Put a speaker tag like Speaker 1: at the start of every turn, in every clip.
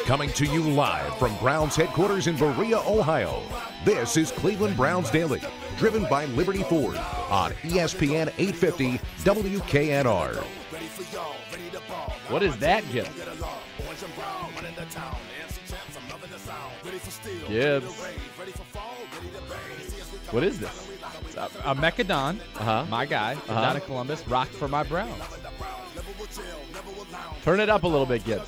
Speaker 1: Coming to you live from Browns headquarters in Berea, Ohio. This is Cleveland Browns Daily, driven by Liberty Ford on ESPN 850 WKNR.
Speaker 2: What is that, Gibbs? Gibbs. What is this?
Speaker 3: A Mechadon, my guy, down in Columbus, rock for my Browns.
Speaker 2: Turn it up a little bit, Gibbs.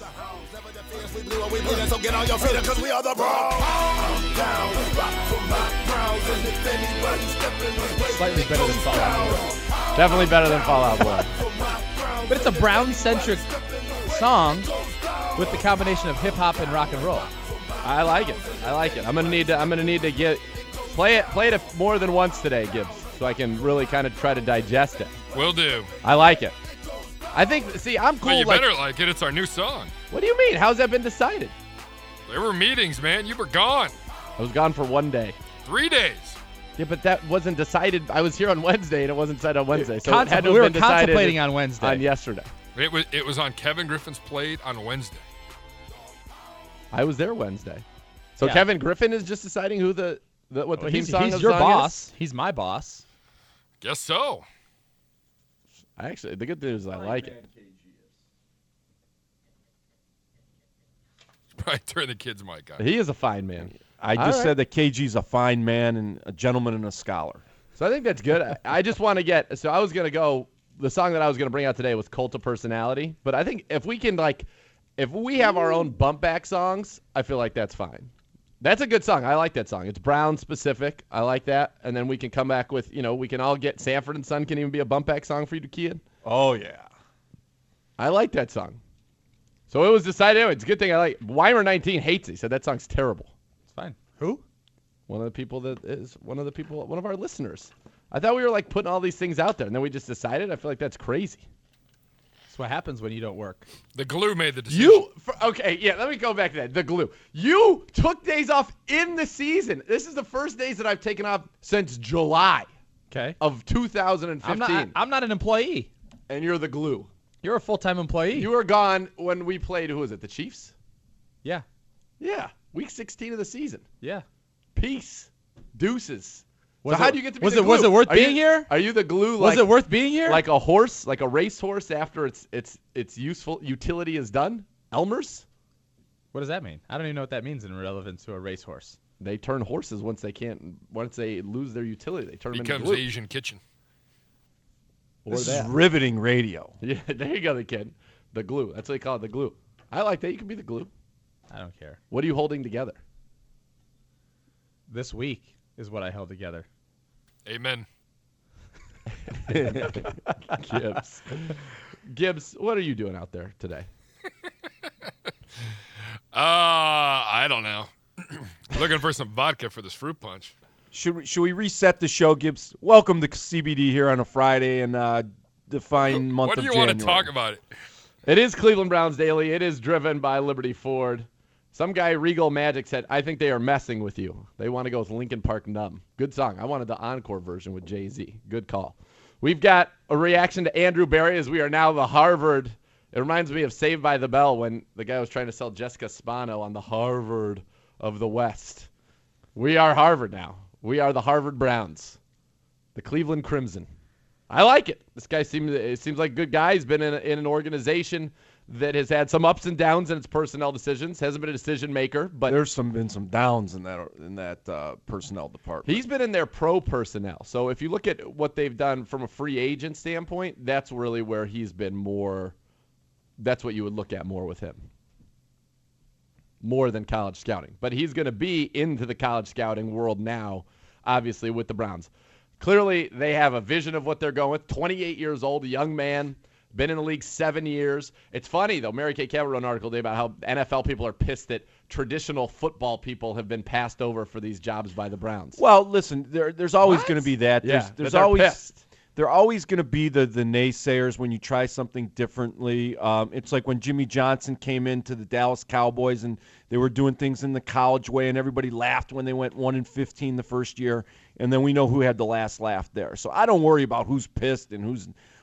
Speaker 3: Slightly better than Fallout Boy.
Speaker 2: Definitely better than Fallout Boy.
Speaker 3: But it's a Brown-centric song with the combination of hip-hop and rock and roll.
Speaker 2: I like it. I'm gonna need to play it more than once today, Gibbs, so I can really kind of try to digest it.
Speaker 4: Will do.
Speaker 2: I like it. I think. See, I'm cool.
Speaker 4: Well, you better like it. It's our new song.
Speaker 2: What do you mean? How's that been decided?
Speaker 4: There were meetings, man. You were gone.
Speaker 2: I was gone for 1 day.
Speaker 4: 3 days.
Speaker 2: Yeah, but that wasn't decided. I was here on Wednesday, and it wasn't decided on Wednesday. So it had to
Speaker 3: we
Speaker 2: have
Speaker 3: were
Speaker 2: been decided
Speaker 3: contemplating on Wednesday.
Speaker 2: On yesterday.
Speaker 4: It was on Kevin Griffin's plate on Wednesday.
Speaker 2: I was there Wednesday. So
Speaker 3: Yeah.
Speaker 2: Kevin Griffin is just deciding who what the theme song
Speaker 3: he's
Speaker 2: of
Speaker 3: your
Speaker 2: song
Speaker 3: boss.
Speaker 2: is?
Speaker 3: He's my boss.
Speaker 4: Guess so.
Speaker 2: Actually, the good news is I like it.
Speaker 4: Probably turn the kid's mic on.
Speaker 2: He is a fine man.
Speaker 5: I just said that KG's a fine man and a gentleman and a scholar.
Speaker 2: So I think that's good. I just want to get – so I was going to go – the song that I was going to bring out today was Cult of Personality. But I think if we can if we have our own bump back songs, I feel like that's fine. That's a good song. I like that song. It's Brown specific. I like that. And then we can come back with, we can all get Sanford and Son can even be a bump back song for you to key in.
Speaker 5: Oh, yeah.
Speaker 2: I like that song. So it was decided anyway. It's a good thing I like. Weimer19 hates it. He said that song's terrible.
Speaker 3: It's fine. Who?
Speaker 2: One of our listeners. I thought we were putting all these things out there, and then we just decided. I feel like that's crazy.
Speaker 3: That's what happens when you don't work.
Speaker 4: The glue made the decision.
Speaker 2: Let me go back to that. The glue. You took days off in the season. This is the first days that I've taken off since July of 2015.
Speaker 3: I'm not an employee.
Speaker 2: And you're the glue.
Speaker 3: You're a full-time employee.
Speaker 2: You were gone when we played, who was it, the Chiefs?
Speaker 3: Yeah.
Speaker 2: Yeah. Week 16 of the season.
Speaker 3: Yeah.
Speaker 2: Peace. Deuces. How do you get to be the glue?
Speaker 3: Was it worth being here?
Speaker 2: Are you the glue?
Speaker 3: Was it worth being here?
Speaker 2: Like a horse, like a racehorse after its useful utility is done? Elmer's?
Speaker 3: What does that mean? I don't even know what that means in relevance to a racehorse.
Speaker 2: They turn horses once they lose their utility. They turn them into
Speaker 4: becomes
Speaker 2: glue.
Speaker 4: Asian Kitchen.
Speaker 5: This is riveting radio.
Speaker 2: Yeah, there you go, the kid. The glue. That's what they call it, the glue. I like that. You can be the glue.
Speaker 3: I don't care.
Speaker 2: What are you holding together?
Speaker 3: This week is what I held together.
Speaker 4: Amen.
Speaker 2: Gibbs, what are you doing out there today?
Speaker 4: I don't know. Looking for some vodka for this fruit punch.
Speaker 5: Should we reset the show, Gibbs? Welcome to CBD here on a Friday and the fine month of January.
Speaker 4: What do you want to talk about it?
Speaker 2: It is Cleveland Browns Daily. It is driven by Liberty Ford. Some guy, Regal Magic, said, I think they are messing with you. They want to go with Linkin Park Numb. Good song. I wanted the encore version with Jay-Z. Good call. We've got a reaction to Andrew Berry as we are now the Harvard. It reminds me of Saved by the Bell when the guy was trying to sell Jessica Spano on the Harvard of the West. We are Harvard now. We are the Harvard Browns, the Cleveland Crimson. I like it. This guy seems like a good guy. He's been in an organization that has had some ups and downs in its personnel decisions. Hasn't been a decision maker, but
Speaker 5: there's been some downs in that personnel department.
Speaker 2: He's been in their pro personnel. So if you look at what they've done from a free agent standpoint, that's really where he's been more. That's what you would look at more with him. More than college scouting. But he's going to be into the college scouting world now, obviously, with the Browns. Clearly, they have a vision of what they're going with. 28 years old, a young man, been in the league 7 years. It's funny, though. Mary Kay Cabot wrote an article today about how NFL people are pissed that traditional football people have been passed over for these jobs by the Browns.
Speaker 5: Well, listen, there's always going to be that. There's always
Speaker 2: pissed.
Speaker 5: There are always going to be the naysayers when you try something differently. It's like when Jimmy Johnson came into the Dallas Cowboys and they were doing things in the college way, and everybody laughed when they went 1-15 the first year, and then we know who had the last laugh there. So I don't worry about who's pissed and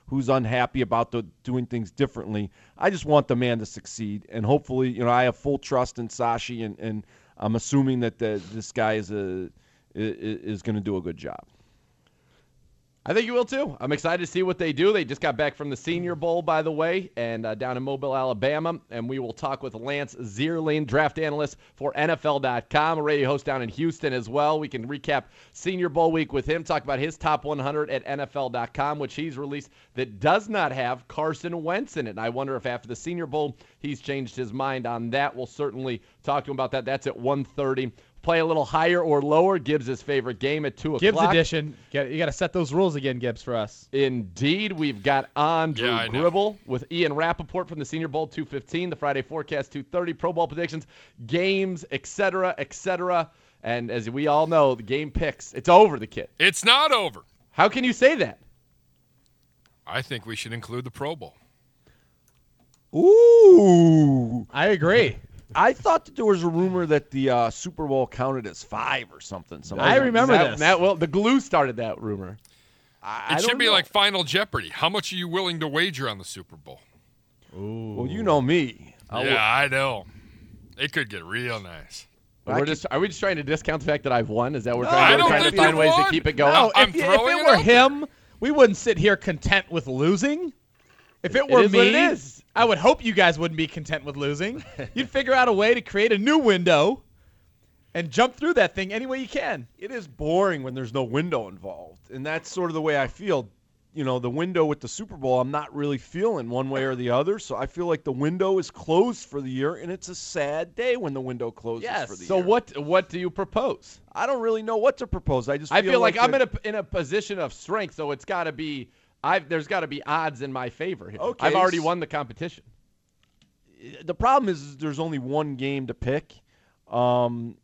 Speaker 5: who's unhappy about doing things differently. I just want the man to succeed, and hopefully, I have full trust in Sashi, and I'm assuming that this guy is going to do a good job.
Speaker 2: I think you will too. I'm excited to see what they do. They just got back from the Senior Bowl, by the way, and down in Mobile, Alabama. And we will talk with Lance Zierlein, draft analyst for NFL.com, a radio host down in Houston as well. We can recap Senior Bowl week with him, talk about his top 100 at NFL.com, which he's released that does not have Carson Wentz in it. And I wonder if after the Senior Bowl he's changed his mind on that. We'll certainly talk to him about that. That's at 1:30. Play a little higher or lower. Gibbs' favorite game at 2 o'clock.
Speaker 3: Gibbs edition. You got to set those rules again, Gibbs, for us.
Speaker 2: Indeed. We've got Andrew Gribble with Ian Rappaport from the Senior Bowl, 2:15. The Friday Forecast, 2:30. Pro Bowl predictions, games, etc., etc. And as we all know, the game picks. It's over, the kid.
Speaker 4: It's not over.
Speaker 2: How can you say that?
Speaker 4: I think we should include the Pro Bowl.
Speaker 5: Ooh.
Speaker 3: I agree.
Speaker 5: I thought that there was a rumor that the Super Bowl counted as 5 or something.
Speaker 3: I remember this.
Speaker 2: Well, the glue started that rumor.
Speaker 4: It should be like Final Jeopardy. How much are you willing to wager on the Super Bowl?
Speaker 3: Ooh.
Speaker 5: Well, you know me.
Speaker 4: I know. It could get real nice.
Speaker 2: Are we just trying to discount the fact that I've won? Is that we're
Speaker 4: I don't
Speaker 2: trying to
Speaker 4: think
Speaker 2: find
Speaker 4: you
Speaker 2: ways to
Speaker 4: won.
Speaker 2: keep it going?
Speaker 4: No, I'm
Speaker 3: if
Speaker 4: throwing
Speaker 3: it
Speaker 4: it
Speaker 3: were
Speaker 4: out there.
Speaker 3: him, we wouldn't sit here content with losing. If it were
Speaker 2: is
Speaker 3: me,
Speaker 2: what it is.
Speaker 3: I would hope you guys wouldn't be content with losing. You'd figure out a way to create a new window and jump through that thing any way you can.
Speaker 5: It is boring when there's no window involved, and that's sort of the way I feel. The window with the Super Bowl, I'm not really feeling one way or the other, so I feel like the window is closed for the year, and it's a sad day when the window closes for the year.
Speaker 2: So what do you propose?
Speaker 5: I don't really know what to propose. I
Speaker 2: feel like I'm in a position of strength, so it's got to be there's got to be odds in my favor here.
Speaker 5: Okay,
Speaker 2: I've already won the competition.
Speaker 5: The problem is there's only one game to pick, and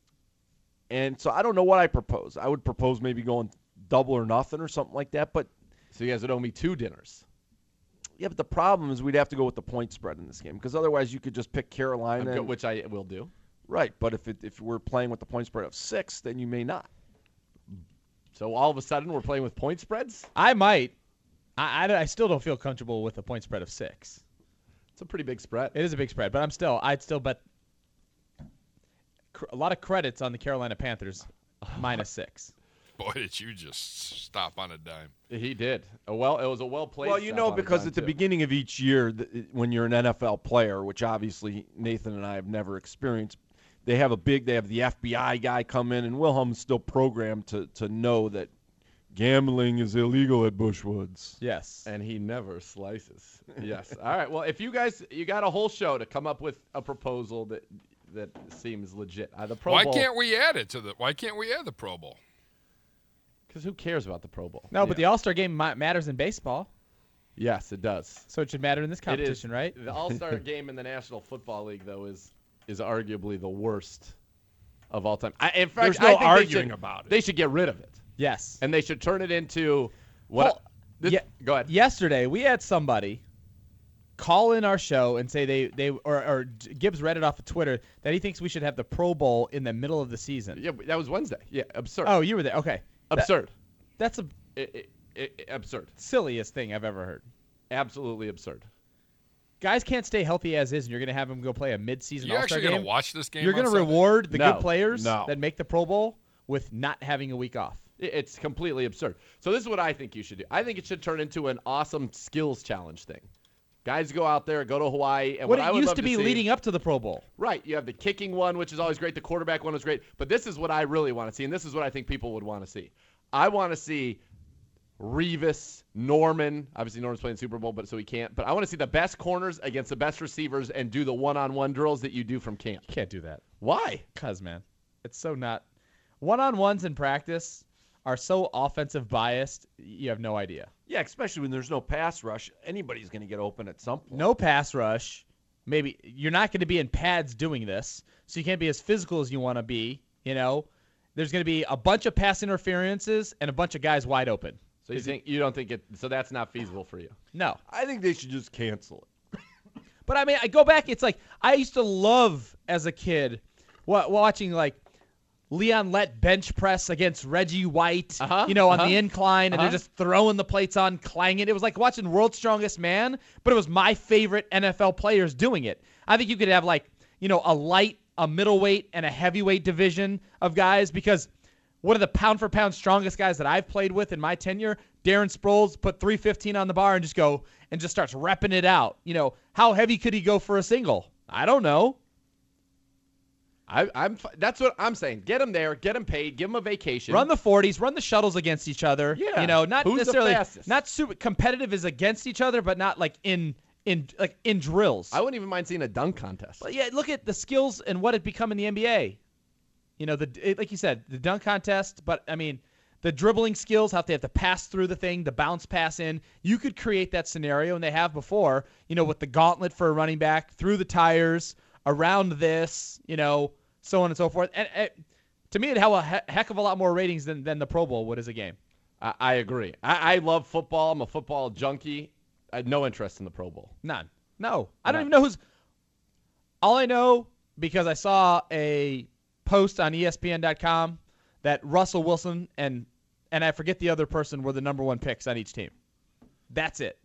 Speaker 5: so I don't know what I propose. I would propose maybe going double or nothing or something like that, but
Speaker 2: so you guys would owe me 2 dinners.
Speaker 5: yeah, but the problem is we'd have to go with the point spread in this game because otherwise you could just pick Carolina,
Speaker 2: which I will do.
Speaker 5: Right, but if we're playing with the point spread of 6, then you may not.
Speaker 2: So all of a sudden we're playing with point spreads?
Speaker 3: I might. I still don't feel comfortable with a point spread of 6.
Speaker 2: It's a pretty big spread.
Speaker 3: It is a big spread, but I'd still bet a lot of credits on the Carolina Panthers minus 6.
Speaker 4: Boy, did you just stop on a dime.
Speaker 2: He did. It was a well-played
Speaker 5: Well, because at the beginning of each year, when you're an NFL player, which obviously Nathan and I have never experienced, they have the FBI guy come in, and Wilhelm's still programmed to know that gambling is illegal at Bushwoods.
Speaker 3: Yes.
Speaker 2: And he never slices. Yes. All right. Well, if you got a whole show to come up with a proposal that seems legit. The Pro Bowl.
Speaker 4: Why can't we add the Pro Bowl?
Speaker 2: Because who cares about the Pro Bowl?
Speaker 3: No, but the All-Star game matters in baseball.
Speaker 2: Yes, it does.
Speaker 3: So it should matter in this competition, right?
Speaker 2: The All-Star game in the National Football League, though, is arguably the worst of all time. In fact,
Speaker 5: There's no
Speaker 2: I think
Speaker 5: arguing about it.
Speaker 2: They should get rid of it.
Speaker 3: Yes.
Speaker 2: And they should turn it into
Speaker 3: Well,
Speaker 2: go ahead.
Speaker 3: Yesterday, we had somebody call in our show and say or Gibbs read it off of Twitter that he thinks we should have the Pro Bowl in the middle of the season.
Speaker 2: Yeah, that was Wednesday. Yeah, absurd.
Speaker 3: Oh, you were there. Okay.
Speaker 2: Absurd.
Speaker 3: That's
Speaker 2: absurd.
Speaker 3: Silliest thing I've ever heard.
Speaker 2: Absolutely absurd.
Speaker 3: Guys can't stay healthy as is, and you're going to have them go play a mid-season
Speaker 4: You're
Speaker 3: All-Star
Speaker 4: actually
Speaker 3: game.
Speaker 4: going to watch this game?
Speaker 3: You're going to
Speaker 4: on Sunday?
Speaker 3: reward the
Speaker 2: No.
Speaker 3: good players
Speaker 5: No.
Speaker 3: that make the Pro Bowl with not having a week off.
Speaker 2: It's completely absurd. So this is what I think you should do. I think it should turn into an awesome skills challenge thing. Guys go out there, go to Hawaii, and
Speaker 3: What
Speaker 2: I
Speaker 3: it
Speaker 2: would
Speaker 3: used
Speaker 2: love
Speaker 3: to be
Speaker 2: see,
Speaker 3: leading up to the Pro Bowl.
Speaker 2: Right. You have the kicking one, which is always great. The quarterback one was great. But this is what I really want to see, and this is what I think people would want to see. I want to see Revis, Norman. Obviously, Norman's playing Super Bowl, but so he can't. But I want to see the best corners against the best receivers and do the one-on-one drills that you do from camp.
Speaker 3: You can't do that.
Speaker 2: Why?
Speaker 3: Because, man, it's so not. One-on-ones in practice are so offensive biased, you have no idea.
Speaker 5: Yeah, especially when there's no pass rush. Anybody's going to get open at some point.
Speaker 3: No pass rush. Maybe you're not going to be in pads doing this, so you can't be as physical as you want to be. There's going to be a bunch of pass interferences and a bunch of guys wide open.
Speaker 2: So you don't think it? So that's not feasible for you?
Speaker 3: No.
Speaker 5: I think they should just cancel it.
Speaker 3: But, I go back. It's like I used to love, as a kid, watching, like, Leon Lett bench press against Reggie White,
Speaker 2: Uh-huh,
Speaker 3: on the incline, and they're just throwing the plates on, clanging. It was like watching World's Strongest Man, but it was my favorite NFL players doing it. I think you could have a light, a middleweight, and a heavyweight division of guys, because one of the pound-for-pound strongest guys that I've played with in my tenure, Darren Sproles, put 315 on the bar and just starts repping it out. How heavy could he go for a single? I don't know.
Speaker 2: That's what I'm saying. Get him there, get him paid, give him a vacation.
Speaker 3: Run the 40s, run the shuttles against each other.
Speaker 2: Yeah.
Speaker 3: Not
Speaker 2: Who's the
Speaker 3: necessarily
Speaker 2: fastest?
Speaker 3: not super competitive is against each other, but not like in drills.
Speaker 2: I wouldn't even mind seeing a dunk contest.
Speaker 3: But yeah, look at the skills and what it become in the NBA. Like you said, the dunk contest, but I mean, the dribbling skills, how they have to pass through the thing, the bounce pass in. You could create that scenario, and they have before, with the gauntlet for a running back, through the tires, around this, so on and so forth. And to me, it'd have a heck of a lot more ratings than the Pro Bowl would as a game.
Speaker 2: I agree. I love football. I'm a football junkie. I had no interest in the Pro Bowl.
Speaker 3: None. No. I don't even know who's – all I know, because I saw a post on ESPN.com that Russell Wilson and I forget the other person were the number one picks on each team. That's it.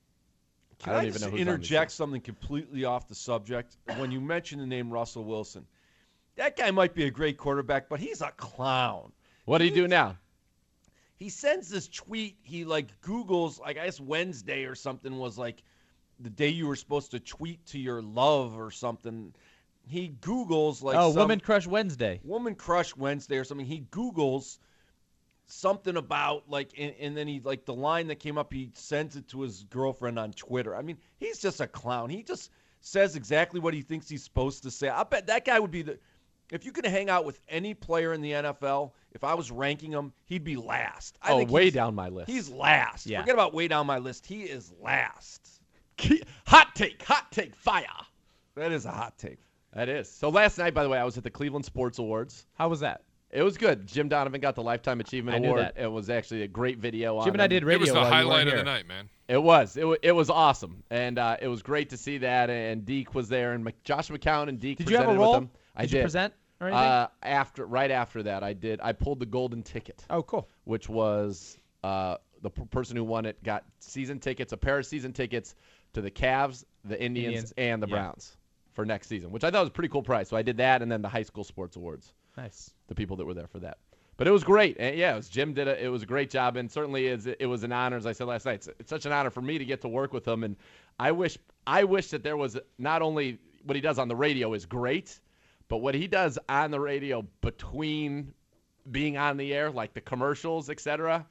Speaker 5: Can I just interject something completely off the subject? When you mention the name Russell Wilson, that guy might be a great quarterback, but he's a clown.
Speaker 2: What do you do now?
Speaker 5: He sends this tweet. He Googles, I guess Wednesday or something was the day you were supposed to tweet to your love or something. He Googles
Speaker 3: Woman Crush Wednesday.
Speaker 5: Woman Crush Wednesday or something. He Googles something about and then he the line that came up, he sends it to his girlfriend on Twitter. I mean, he's just a clown. He just says exactly what he thinks he's supposed to say. I bet that guy would be if you could hang out with any player in the NFL, if I was ranking him, he'd be last. I think
Speaker 2: way down my list.
Speaker 5: He's last.
Speaker 3: Yeah.
Speaker 5: Forget about way down my list. He is last.
Speaker 2: Hot take, fire.
Speaker 5: That is a hot take.
Speaker 2: That is. So last night, by the way, I was at the Cleveland Sports Awards.
Speaker 3: How was that?
Speaker 2: It was good. Jim Donovan got the Lifetime Achievement
Speaker 3: I knew
Speaker 2: Award.
Speaker 3: that.
Speaker 2: It was actually a great video on
Speaker 3: Jim and I did radio.
Speaker 4: It was the
Speaker 3: while you
Speaker 4: highlight
Speaker 3: weren't
Speaker 4: of the
Speaker 3: here.
Speaker 4: night, man.
Speaker 2: It was. It was awesome. And it was great to see that. And Deke was there. And Josh McCown and Deke
Speaker 3: Did you have a
Speaker 2: presented
Speaker 3: role?
Speaker 2: with him. I
Speaker 3: Did
Speaker 2: did.
Speaker 3: you present or anything?
Speaker 2: Right after that, I did. I pulled the golden ticket.
Speaker 3: Oh, cool.
Speaker 2: Which was the person who won it got a pair of season tickets to the Cavs, the Indians. And the Browns for next season, which I thought was a pretty cool prize. So I did that, and then the high school sports awards.
Speaker 3: Nice.
Speaker 2: The people that were there for that. But it was great. And yeah, Jim did it. It was a great job, and certainly it was an honor, as I said last night. It's such an honor for me to get to work with him, and I wish that there was not only what he does on the radio is great, but what he does on the radio between being on the air, like the commercials, etc.,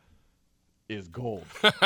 Speaker 2: is gold.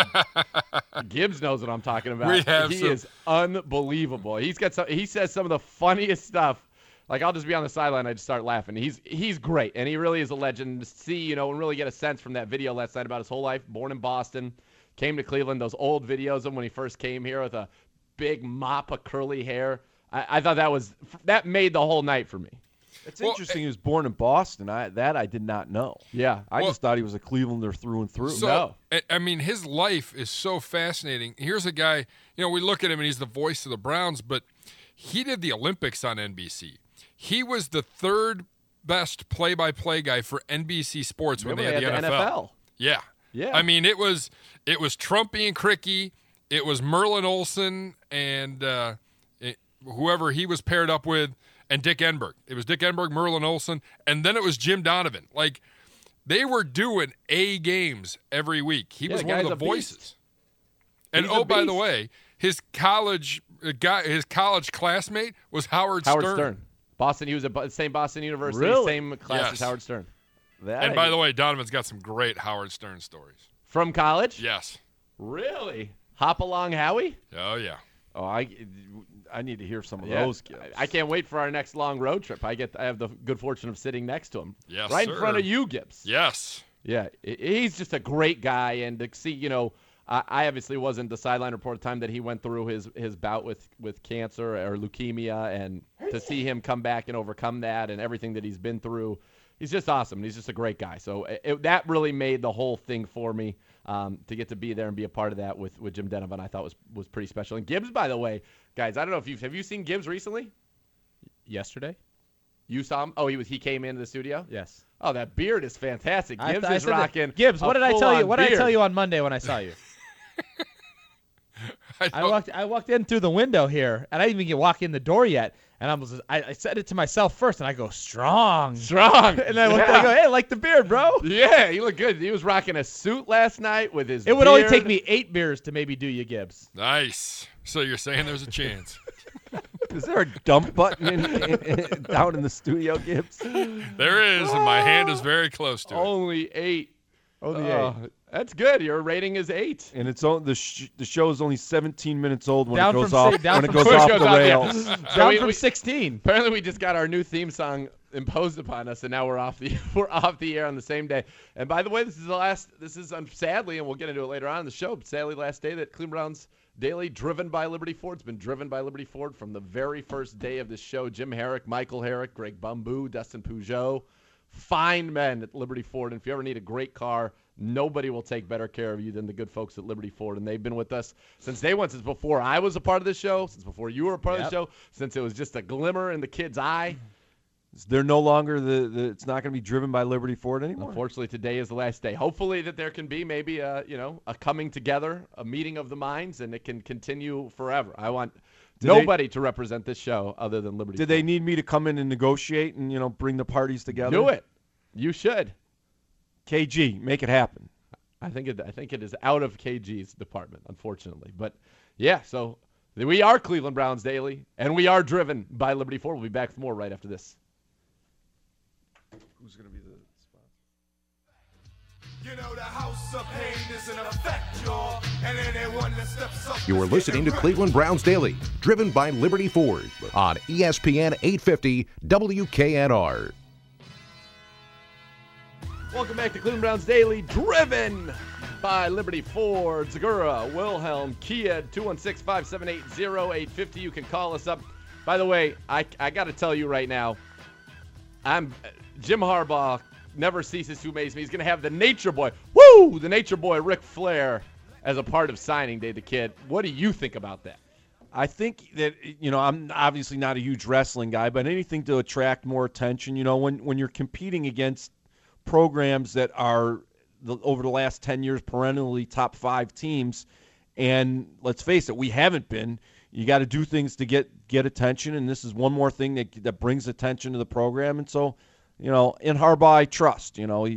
Speaker 2: Gibbs knows what I'm talking about. He is unbelievable. He says some of the funniest stuff. I'll just be on the sideline, I just start laughing. He's great, and he really is a legend. To see, and really get a sense from that video last night about his whole life. Born in Boston, came to Cleveland. Those old videos of when he first came here with a big mop of curly hair. I thought that made the whole night for me.
Speaker 5: It's interesting. He was born in Boston. I did not know.
Speaker 2: Yeah,
Speaker 5: I just thought he was a Clevelander through and through.
Speaker 4: So, I mean, his life is so fascinating. Here's a guy. We look at him and he's the voice of the Browns, but he did the Olympics on NBC. He was the third best play-by-play guy for NBC Sports when they had the NFL. Yeah. I mean, it was Trumpy and Cricky. It was Merlin Olsen and whoever he was paired up with, and Dick Enberg. It was Dick Enberg, Merlin Olsen, and then it was Jim Donovan. They were doing A games every week. He was one of the voices. And by the way, his college classmate was Howard Stern.
Speaker 2: Boston. He was at the same Boston University, same class as Howard Stern.
Speaker 4: And by the way, Donovan's got some great Howard Stern stories.
Speaker 2: From college?
Speaker 4: Yes.
Speaker 2: Really? Hop along, Howie?
Speaker 4: Oh, yeah.
Speaker 5: Oh, I need to hear some of those kids.
Speaker 2: I can't wait for our next long road trip. I have the good fortune of sitting next to him.
Speaker 4: Yes,
Speaker 2: right in front of you, Gibbs.
Speaker 4: Yes.
Speaker 2: Yeah, he's just a great guy, and to see, I obviously wasn't the sideline report at the time that he went through his bout with cancer or leukemia, and to see him come back and overcome that and everything that he's been through, he's just awesome. He's just a great guy. So that really made the whole thing for me. To get to be there and be a part of that with Jim Donovan, I thought was pretty special. And Gibbs, by the way, guys, I don't know if have you seen Gibbs recently?
Speaker 3: Yesterday?
Speaker 2: You saw him? Oh, he came into the studio?
Speaker 3: Yes.
Speaker 2: Oh, that beard is fantastic. Gibbs
Speaker 3: I
Speaker 2: is
Speaker 3: said that.
Speaker 2: rocking.
Speaker 3: Gibbs, what did I tell you? What did I tell
Speaker 2: beard.
Speaker 3: you on Monday when I saw you? I walked in through the window here, and I didn't even walk in the door yet. And I said it to myself first, and I go, strong.
Speaker 2: And
Speaker 3: I looked, I go, hey, I like the beard, bro.
Speaker 2: Yeah, he looked good. He was rocking a suit last night with his
Speaker 3: It would
Speaker 2: beard.
Speaker 3: only take me 8 beers to maybe do you, Gibbs.
Speaker 4: Nice. So you're saying there's a chance.
Speaker 5: Is there a dump button down in the studio, Gibbs?
Speaker 4: There is, and my hand is very close to it.
Speaker 2: Only 8.
Speaker 3: Only 8.
Speaker 2: That's good. Your rating is 8.
Speaker 5: And it's the show is only 17 minutes old when
Speaker 3: Down
Speaker 5: it goes
Speaker 3: from
Speaker 5: off
Speaker 3: si- down
Speaker 5: when it
Speaker 3: from
Speaker 5: goes
Speaker 3: six.
Speaker 5: off
Speaker 2: Goes
Speaker 5: the
Speaker 2: off, yeah.
Speaker 5: rails.
Speaker 2: So
Speaker 3: Down
Speaker 2: we-
Speaker 3: from
Speaker 2: we-
Speaker 3: 16.
Speaker 2: Apparently, we just got our new theme song imposed upon us, and now we're off the air on the same day. And by the way, this is sadly, and we'll get into it later on in the show, but sadly last day that Cleveland Browns Daily, driven by Liberty Ford. It's been driven by Liberty Ford from the very first day of this show. Jim Herrick, Michael Herrick, Greg Bumbu, Dustin Peugeot. Fine men at Liberty Ford. And if you ever need a great car, nobody will take better care of you than the good folks at Liberty Ford. And they've been with us since day one, since before I was a part of the show, since before you were a part of the show, since it was just a glimmer in the kid's eye.
Speaker 5: They're no longer it's not going to be driven by Liberty Ford anymore.
Speaker 2: Unfortunately, today is the last day. Hopefully that there can be maybe a coming together, a meeting of the minds, and it can continue forever. I want nobody to represent this show other than Liberty
Speaker 5: Did
Speaker 2: Ford.
Speaker 5: they need me to come in and negotiate and bring the parties together?
Speaker 2: Do it. You should.
Speaker 5: KG, make it happen.
Speaker 2: I think it is out of KG's department, unfortunately. But yeah, so we are Cleveland Browns Daily, and we are driven by Liberty Ford. We'll be back with more right after this.
Speaker 5: Who's going to be the sponsor?
Speaker 6: You know the house of pain is in effect, y'all. And anyone that steps up.
Speaker 1: You are listening to Cleveland Browns Daily, driven by Liberty Ford on ESPN 850 WKNR.
Speaker 2: Welcome back to Cleveland Browns Daily, driven by Liberty Ford, Zagura, Wilhelm, Kia, 216-578-0850. You can call us up. By the way, I got to tell you right now, Jim Harbaugh never ceases to amaze me. He's going to have the Nature Boy, the Nature Boy, Ric Flair, as a part of signing day, the kid. What do you think about that?
Speaker 5: I think that, I'm obviously not a huge wrestling guy, but anything to attract more attention, when you're competing against programs that are over the last 10 years perennially top 5 teams, and let's face it, we haven't been. You got to do things to get attention, and this is one more thing that brings attention to the program. And so, in Harbaugh, I trust.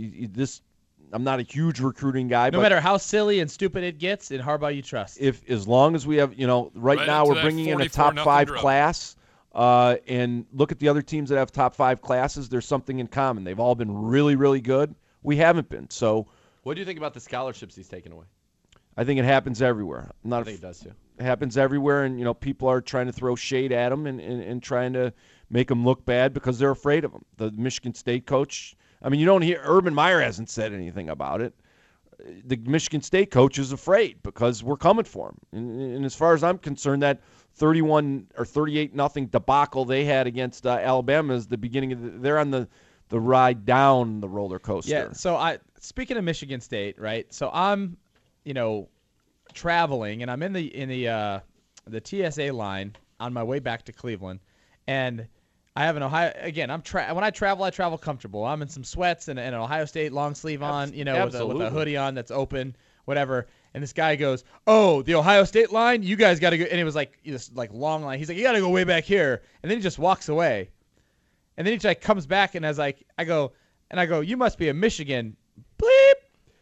Speaker 5: I'm not a huge recruiting guy.
Speaker 3: No matter how silly and stupid it gets, in Harbaugh you trust.
Speaker 5: As long as we have, right now we're bringing in a top 5 class. And look at the other teams that have top 5 classes. There's something in common. They've all been really, really good. We haven't been. So,
Speaker 2: what do you think about the scholarships he's taken away?
Speaker 5: I think it happens everywhere.
Speaker 2: I think it does too.
Speaker 5: It happens everywhere, and people are trying to throw shade at him and trying to make him look bad because they're afraid of him. The Michigan State coach. I mean, you don't hear Urban Meyer hasn't said anything about it. The Michigan State coach is afraid because we're coming for him. And as far as I'm concerned, that 31 or 38-0 debacle they had against Alabama is the beginning of they're on the ride down the roller coaster.
Speaker 3: Yeah. So speaking of Michigan State, right? So I'm, traveling, and I'm in the TSA line on my way back to Cleveland, and I have an Ohio. Again, when I travel comfortable. I'm in some sweats and an Ohio State long sleeve on, with a hoodie on that's open, whatever. And this guy goes, "Oh, the Ohio State line, you guys got to go." And it was like this long line. He's like, "You got to go way back here," and then he just walks away. And then he comes back, and I go, "You must be a Michigan bleep,"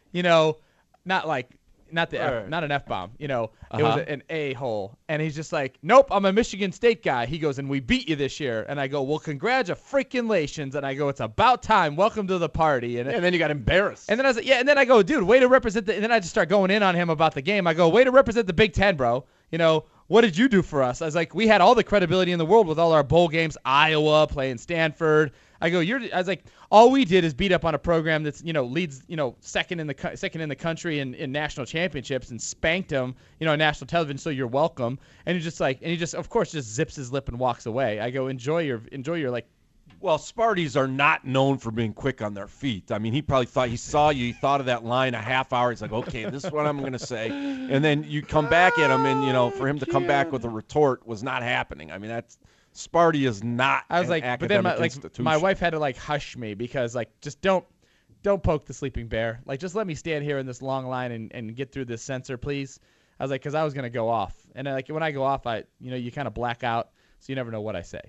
Speaker 3: not an F-bomb, It was an a-hole. And he's just like, "Nope, I'm a Michigan State guy." He goes, "And we beat you this year." And I go, "Well, congratulations." And I go, "It's about time. Welcome to the party." And
Speaker 2: then you got embarrassed.
Speaker 3: And then I was like, and then I go, "Dude, way to represent and then I just start going in on him about the game. I go, "Way to represent the Big Ten, bro. What did you do for us?" I was like, "We had all the credibility in the world with all our bowl games, Iowa, playing Stanford." I go, I was like, "All we did is beat up on a program that's, leads, second in the country in national championships and spanked them, on national television. So you're welcome." And he just, of course, just zips his lip and walks away. I go, enjoy your like.
Speaker 5: Well, Sparties are not known for being quick on their feet. I mean, he probably thought he saw you. He thought of that line a half hour. He's like, "Okay, this is what I'm going to say," and then you come back at him, and for him to come back with a retort was not happening. I mean, Sparty is not.
Speaker 3: I was
Speaker 5: an
Speaker 3: like, but then
Speaker 5: academic institution.
Speaker 3: my wife had to like hush me because like just don't poke the sleeping bear. Like just let me stand here in this long line and get through this sensor, please. I was like, because I was gonna go off, and like when I go off, you kind of black out, so you never know what I say.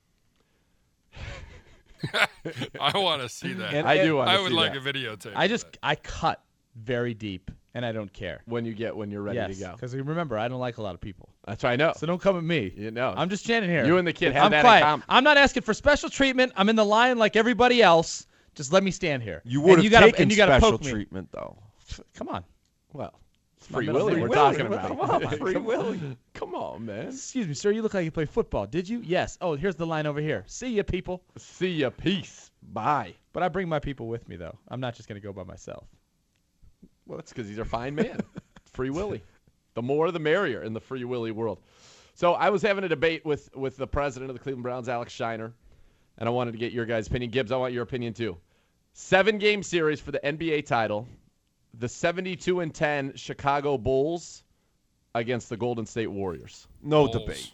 Speaker 4: I want to see that.
Speaker 2: I do want to see
Speaker 4: I would like
Speaker 2: that.
Speaker 4: a videotape.
Speaker 3: I cut very deep, and I don't care.
Speaker 2: when you're ready to go.
Speaker 3: Because remember, I don't like a lot of people,
Speaker 2: That's right. I know.
Speaker 3: so don't come at me.
Speaker 2: You know.
Speaker 3: I'm just standing here.
Speaker 2: You and the kid have
Speaker 3: I'm
Speaker 2: that in
Speaker 3: quiet.
Speaker 2: common.
Speaker 3: I'm not asking for special treatment. I'm in the line like everybody else. Just let me stand here.
Speaker 5: You would
Speaker 3: And
Speaker 5: have
Speaker 3: gotta-
Speaker 5: taken
Speaker 3: and you gotta
Speaker 5: special
Speaker 3: poke me.
Speaker 5: treatment, though.
Speaker 3: Come on.
Speaker 2: Well, it's
Speaker 3: my
Speaker 2: Free
Speaker 3: middle
Speaker 2: Willy
Speaker 3: name.
Speaker 2: we're
Speaker 3: Free
Speaker 2: talking
Speaker 3: Willy.
Speaker 2: about.
Speaker 3: Come on,
Speaker 2: Free Willy. Come on, man.
Speaker 3: Excuse me, sir. You look like you play football. Did you? Yes. Oh, here's the line over here. See ya, people.
Speaker 2: See ya. Peace. Bye.
Speaker 3: But I bring my people with me, though. I'm not just going to go by myself.
Speaker 2: Well, that's because he's a fine man. Free Willy. The more, the merrier in the Free Willy world. So I was having a debate with the president of the Cleveland Browns, Alex Scheiner, and I wanted to get your guys' opinion. Gibbs, I want your opinion too. 7-game series for the NBA title. The 72-10 Chicago Bulls against the Golden State Warriors.
Speaker 5: No
Speaker 4: Bulls.
Speaker 5: debate.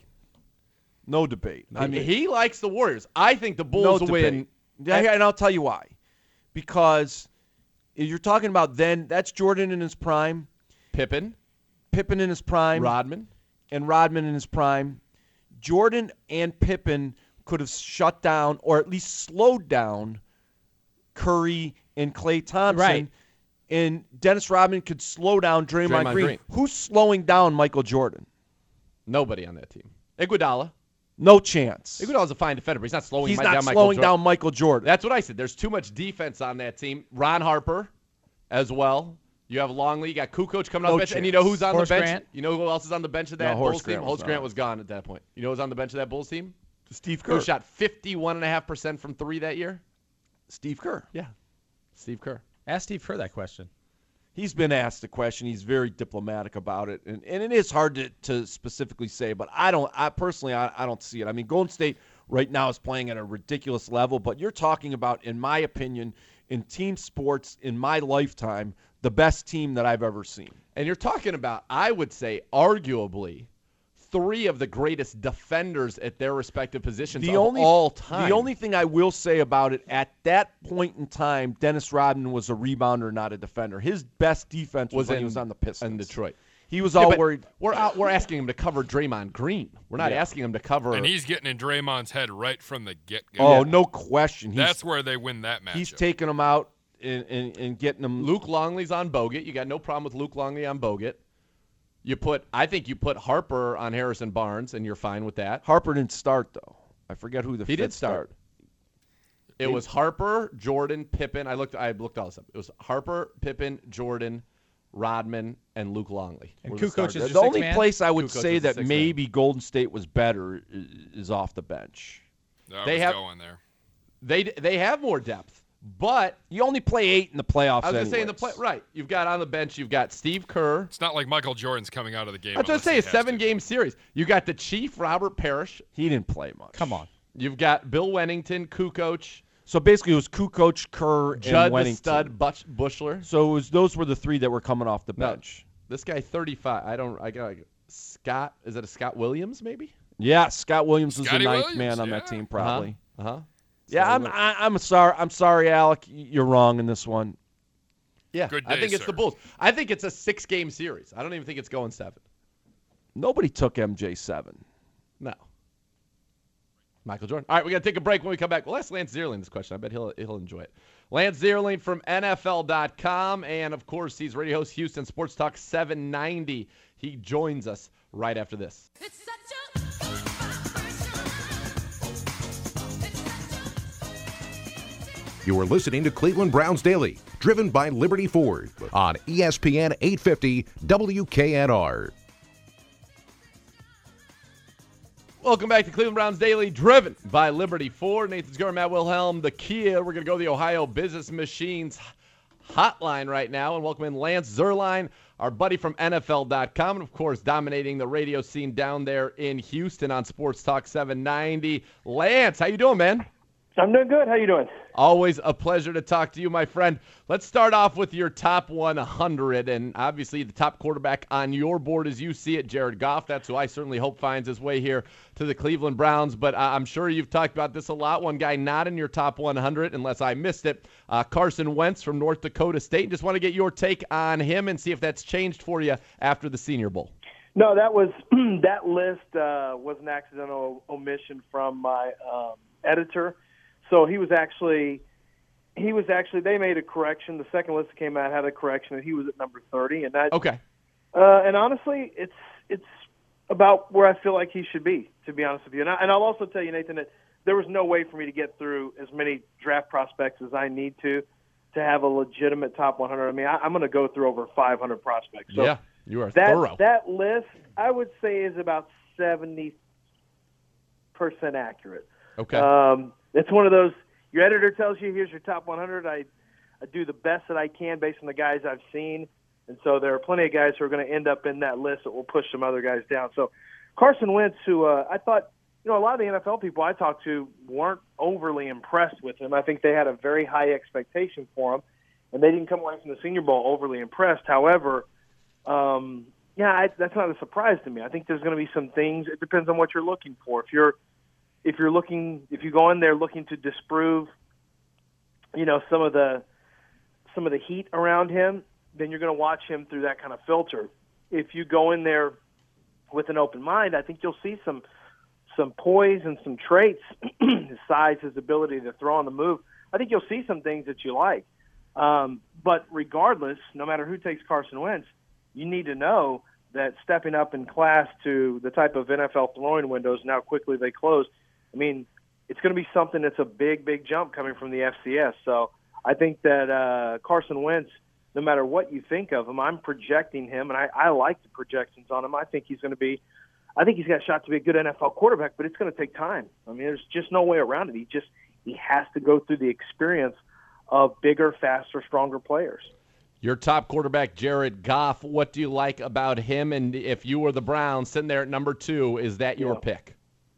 Speaker 5: No debate.
Speaker 2: I mean, he likes the Warriors. I think the Bulls
Speaker 5: no
Speaker 2: will win.
Speaker 5: debate. Yeah, and I'll tell you why. Because if you're talking about then, that's Jordan in his prime,
Speaker 2: Pippen,
Speaker 5: Pippen in his prime,
Speaker 2: Rodman.
Speaker 5: and Rodman in his prime. Jordan and Pippen could have shut down or at least slowed down Curry and Klay Thompson.
Speaker 3: Right.
Speaker 5: And Dennis Rodman could slow down Draymond
Speaker 2: Draymond
Speaker 5: Green.
Speaker 2: Green.
Speaker 5: Who's slowing down Michael Jordan?
Speaker 2: Nobody on that team. Iguodala.
Speaker 5: No chance.
Speaker 2: Iguodala's a fine defender, but he's not slowing
Speaker 5: He's
Speaker 2: down
Speaker 5: not
Speaker 2: Michael
Speaker 5: slowing
Speaker 2: Jordan.
Speaker 5: down Michael Jordan.
Speaker 2: That's what I said. There's too much defense on that team. Ron Harper as well. You have Longley. You got Kukoc coming off
Speaker 5: No
Speaker 2: the bench. And
Speaker 5: chance.
Speaker 2: you know who's on
Speaker 3: Horace
Speaker 2: the bench?
Speaker 3: Grant.
Speaker 2: You know who else is on the bench of that
Speaker 5: No, Horace
Speaker 2: Bulls team?
Speaker 5: Grant was
Speaker 2: Horace Grant
Speaker 5: not.
Speaker 2: was gone at that point. You know who's on the bench of that Bulls team?
Speaker 5: Steve Kerr.
Speaker 2: Who shot 51.5% from three that year?
Speaker 5: Steve Kerr.
Speaker 2: Yeah. Steve Kerr.
Speaker 3: Ask Steve Kerr that question.
Speaker 5: He's been asked the question. He's very diplomatic about it, and it is hard to specifically say. But I personally don't see it. I mean, Golden State right now is playing at a ridiculous level. But you're talking about, in my opinion, in team sports in my lifetime, the best team that I've ever seen.
Speaker 2: And you're talking about, I would say, arguably, three of the greatest defenders at their respective positions all time.
Speaker 5: The only thing I will say about it, at that point in time, Dennis Rodman was a rebounder, not a defender. His best defense was when he was on the Pistons.
Speaker 2: in Detroit.
Speaker 5: He was
Speaker 2: Yeah,
Speaker 5: all
Speaker 2: but
Speaker 5: worried.
Speaker 2: We're asking him to cover Draymond Green. We're not asking him to cover.
Speaker 4: And he's getting in Draymond's head right from the get-go.
Speaker 5: Oh, no question.
Speaker 4: That's where they win that matchup.
Speaker 5: He's taking him out and getting him.
Speaker 2: Luke Longley's on Bogut. You got no problem with Luke Longley on Bogut. I think you put Harper on Harrison Barnes, and you're fine with that.
Speaker 5: Harper didn't start, though. I forget who the
Speaker 2: He did
Speaker 5: fifth
Speaker 2: start.
Speaker 5: started.
Speaker 2: It was Harper, Jordan, Pippen. I looked all this up. It was Harper, Pippen, Jordan, Rodman, and Luke Longley.
Speaker 3: And
Speaker 2: were the
Speaker 3: Kukoc
Speaker 2: starters.
Speaker 3: is
Speaker 5: The
Speaker 3: your
Speaker 5: only
Speaker 3: sixth man?
Speaker 5: place I would
Speaker 2: Kukoc
Speaker 5: say
Speaker 2: was the
Speaker 5: that
Speaker 2: sixth
Speaker 5: maybe Golden State was better is off the bench.
Speaker 4: I
Speaker 2: they
Speaker 4: was
Speaker 2: have-
Speaker 4: going there.
Speaker 2: They have more depth, but
Speaker 5: You only play 8 in the playoffs.
Speaker 2: I was going to say in the
Speaker 5: anyways.
Speaker 2: play right. You've got on the bench. You've got Steve Kerr.
Speaker 4: It's not like Michael Jordan's coming out of the game.
Speaker 2: I was going to
Speaker 4: unless
Speaker 2: say
Speaker 4: he
Speaker 2: a
Speaker 4: has to.
Speaker 2: 7-game series. You got the Chief Robert Parrish.
Speaker 5: He didn't play much.
Speaker 3: Come on.
Speaker 2: You've got Bill Wennington, Kukoc,
Speaker 5: So basically, it was Kukoc, Kerr,
Speaker 2: Judd
Speaker 5: and
Speaker 2: the
Speaker 5: Wennington.
Speaker 2: Stud, Bushler.
Speaker 5: So those were the three that were coming off the
Speaker 2: No.
Speaker 5: bench.
Speaker 2: This guy 35. I got Scott. Is it a Scott Williams maybe?
Speaker 5: Yeah, Scott Williams was
Speaker 4: Scotty
Speaker 5: the ninth
Speaker 4: Williams,
Speaker 5: man on
Speaker 4: yeah.
Speaker 5: that team, probably.
Speaker 2: Uh-huh.
Speaker 5: Yeah, I'm sorry. I'm sorry, Alec. You're wrong in this one.
Speaker 2: Yeah.
Speaker 4: Good
Speaker 2: I
Speaker 4: day,
Speaker 2: think it's
Speaker 4: sir.
Speaker 2: the Bulls. I think it's a 6-game series. I don't even think it's going 7.
Speaker 5: Nobody took MJ7.
Speaker 2: No. Michael Jordan. All right, we got to take a break. When we come back, we'll ask Lance Zierlein this question. I bet he'll enjoy it. Lance Zierlein from NFL.com, and of course, he's radio host Houston Sports Talk 790. He joins us right after this.
Speaker 7: It's such a
Speaker 1: You are listening to Cleveland Browns Daily, driven by Liberty Ford on ESPN 850 WKNR.
Speaker 2: Welcome back to Cleveland Browns Daily, driven by Liberty Ford. Nathan Scar, Matt Wilhelm, the Kia. We're going to go to the Ohio Business Machines hotline right now and welcome in Lance Zierlein, our buddy from NFL.com, and of course dominating the radio scene down there in Houston on Sports Talk 790. Lance, how you doing, man?
Speaker 7: I'm doing good. How you doing?
Speaker 2: Always a pleasure to talk to you, my friend. Let's start off with your top 100, and obviously the top quarterback on your board as you see it, Jared Goff. That's who I certainly hope finds his way here to the Cleveland Browns, but I'm sure you've talked about this a lot. One guy not in your top 100, unless I missed it, Carson Wentz from North Dakota State. Just want to get your take on him and see if that's changed for you after the Senior Bowl.
Speaker 7: No, that was that list was an accidental omission from my editor. So they made a correction. The second list that came out had a correction, and he was at number 30. And that,
Speaker 2: okay.
Speaker 7: And honestly, it's about where I feel like he should be, to be honest with you. And I'll also tell you, Nathan, that there was no way for me to get through as many draft prospects as I need to have a legitimate top 100. I mean, I'm going to go through over 500 prospects. So
Speaker 2: yeah, you are thorough.
Speaker 7: That list, I would say, is about 70% accurate.
Speaker 2: Okay.
Speaker 7: It's one of those, your editor tells you, here's your top 100. I do the best that I can based on the guys I've seen. And so there are plenty of guys who are going to end up in that list that will push some other guys down. So Carson Wentz, who I thought, a lot of the NFL people I talked to weren't overly impressed with him. I think they had a very high expectation for him, and they didn't come away from the Senior Bowl overly impressed. However, that's not a surprise to me. I think there's going to be some things. It depends on what you're looking for. If you go in there looking to disprove, some of the heat around him, then you're going to watch him through that kind of filter. If you go in there with an open mind, I think you'll see some poise and some traits, his size, his ability to throw on the move. I think you'll see some things that you like. But regardless, no matter who takes Carson Wentz, you need to know that stepping up in class to the type of NFL throwing windows and how quickly they close, I mean, it's going to be something that's a big, big jump coming from the FCS. So I think that Carson Wentz, no matter what you think of him, I'm projecting him, and I like the projections on him. I think he's got a shot to be a good NFL quarterback, but it's going to take time. I mean, there's just no way around it. He has to go through the experience of bigger, faster, stronger players.
Speaker 2: Your top quarterback, Jared Goff, what do you like about him? And if you were the Browns sitting there at number 2, is that your pick?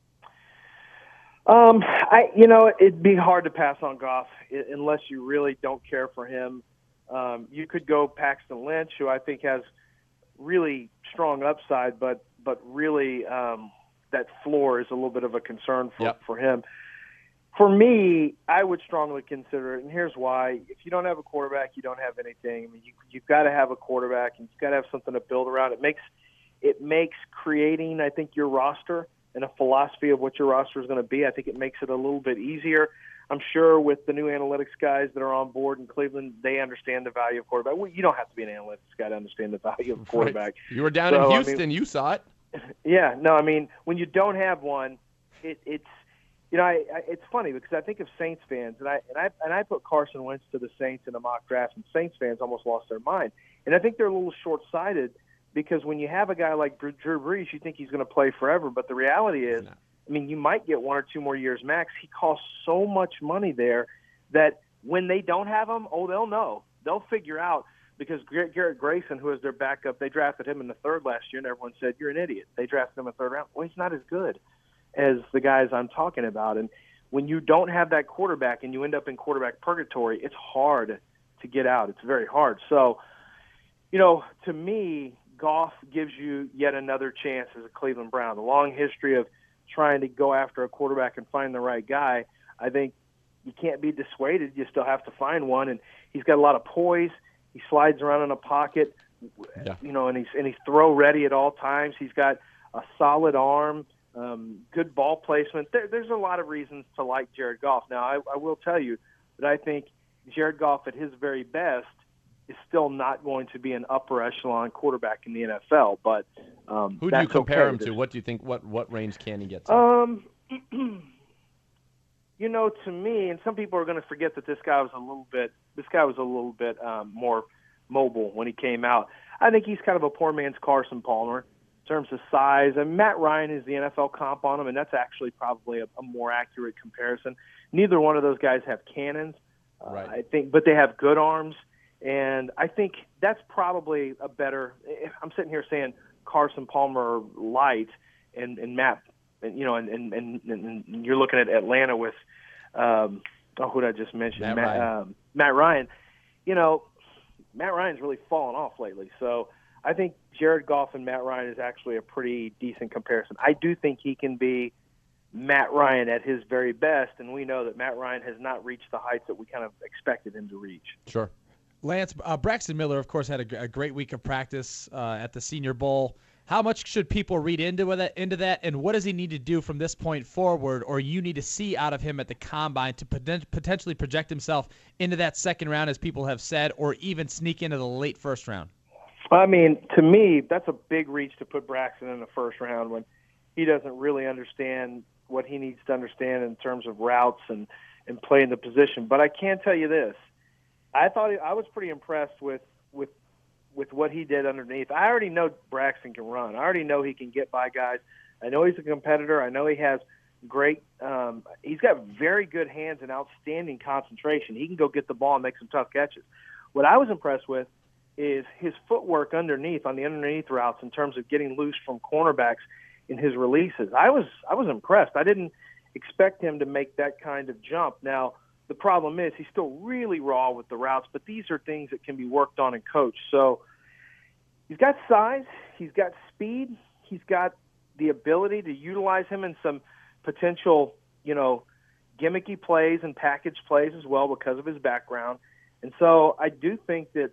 Speaker 7: It'd be hard to pass on Goff unless you really don't care for him. You could go Paxton Lynch, who I think has really strong upside, but really that floor is a little bit of a concern for him. For me, I would strongly consider it, and here's why. If you don't have a quarterback, you don't have anything. I mean, you've got to have a quarterback, and you've got to have something to build around. It makes creating, I think, your roster and a philosophy of what your roster is going to be, I think it makes it a little bit easier. I'm sure with the new analytics guys that are on board in Cleveland, they understand the value of quarterback. Well, you don't have to be an analytics guy to understand the value of quarterback.
Speaker 2: Right. You were down in Houston. You saw it.
Speaker 7: Yeah. No, I mean, when you don't have one, it's funny because I think of Saints fans, and I put Carson Wentz to the Saints in a mock draft, and Saints fans almost lost their mind. And I think they're a little short-sighted because when you have a guy like Drew Brees, you think he's going to play forever. But the reality is, I mean, you might get 1 or 2 more years max. He costs so much money there that when they don't have him, they'll know. They'll figure out because Garrett Grayson, who is their backup, they drafted him in the 3rd last year, and everyone said, you're an idiot. They drafted him in the 3rd round. Well, he's not as good as the guys I'm talking about. And when you don't have that quarterback and you end up in quarterback purgatory, it's hard to get out. It's very hard. So, to me, Goff gives you yet another chance as a Cleveland Brown. The long history of trying to go after a quarterback and find the right guy, I think you can't be dissuaded. You still have to find one, and he's got a lot of poise. He slides around in a pocket, and he's throw ready at all times. He's got a solid arm, good ball placement. There's a lot of reasons to like Jared Goff. Now, I will tell you that I think Jared Goff at his very best is still not going to be an upper echelon quarterback in the NFL. But
Speaker 2: who do you compare him to? What do you think? What range can he get to?
Speaker 7: To me, and some people are going to forget that this guy was a little bit more mobile when he came out. I think he's kind of a poor man's Carson Palmer in terms of size. And Matt Ryan is the NFL comp on him, and that's actually probably a more accurate comparison. Neither one of those guys have cannons,
Speaker 2: right.
Speaker 7: I think, but they have good arms. And I think that's probably a better – I'm sitting here saying Carson Palmer light and Matt, and you're looking at Atlanta with who did I just mention?
Speaker 2: Matt Ryan.
Speaker 7: Matt Ryan. You know, Matt Ryan's really fallen off lately. So I think Jared Goff and Matt Ryan is actually a pretty decent comparison. I do think he can be Matt Ryan at his very best, and we know that Matt Ryan has not reached the heights that we kind of expected him to reach.
Speaker 2: Sure.
Speaker 3: Lance, Braxton Miller, of course, had a great week of practice at the Senior Bowl. How much should people read into that, and what does he need to do from this point forward, or you need to see out of him at the Combine to potentially project himself into that second round, as people have said, or even sneak into the late first round?
Speaker 7: I mean, to me, that's a big reach to put Braxton in the first round when he doesn't really understand what he needs to understand in terms of routes and playing the position. But I can tell you this. I was pretty impressed with what he did underneath. I already know Braxton can run. I already know he can get by guys. I know he's a competitor. I know he has he's got very good hands and outstanding concentration. He can go get the ball and make some tough catches. What I was impressed with is his footwork underneath, on the underneath routes, in terms of getting loose from cornerbacks in his releases. I was impressed. I didn't expect him to make that kind of jump. Now, the problem is he's still really raw with the routes, but these are things that can be worked on and coached. So he's got size, he's got speed, he's got the ability to utilize him in some potential, gimmicky plays and package plays as well because of his background. And so I do think that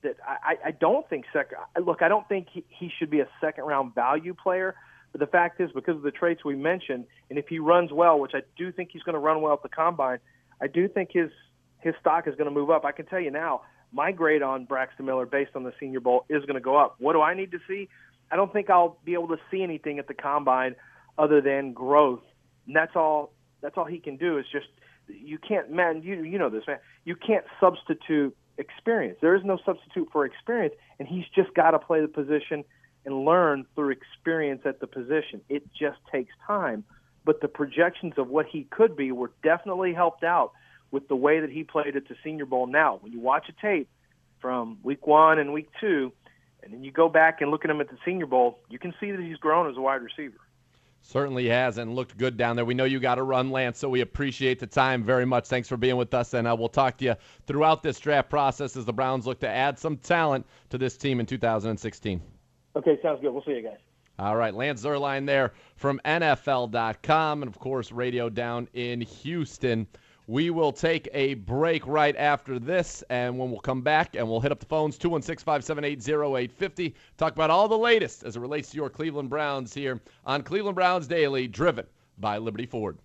Speaker 7: I don't think I don't think he should be a second-round value player. But the fact is, because of the traits we mentioned, and if he runs well, which I do think he's going to run well at the Combine, I do think his stock is going to move up. I can tell you now, my grade on Braxton Miller based on the Senior Bowl is going to go up. What do I need to see? I don't think I'll be able to see anything at the Combine other than growth. And that's all he can do is just – you can't – man, you know this, man. You can't substitute experience. There is no substitute for experience, and he's just got to play the position and learn through experience at the position. It just takes time. But the projections of what he could be were definitely helped out with the way that he played at the Senior Bowl. Now, when you watch a tape from week 1 and week 2, and then you go back and look at him at the Senior Bowl, you can see that he's grown as a wide receiver.
Speaker 2: Certainly has, and looked good down there. We know you got to run, Lance, so we appreciate the time very much. Thanks for being with us, and we'll talk to you throughout this draft process as the Browns look to add some talent to this team in 2016.
Speaker 7: Okay, sounds good. We'll see you guys.
Speaker 2: All right, Lance Zierlein there from NFL.com and, of course, radio down in Houston. We will take a break right after this, and when we'll come back and we'll hit up the phones, 216-578-0850, talk about all the latest as it relates to your Cleveland Browns here on Cleveland Browns Daily, driven by Liberty Ford.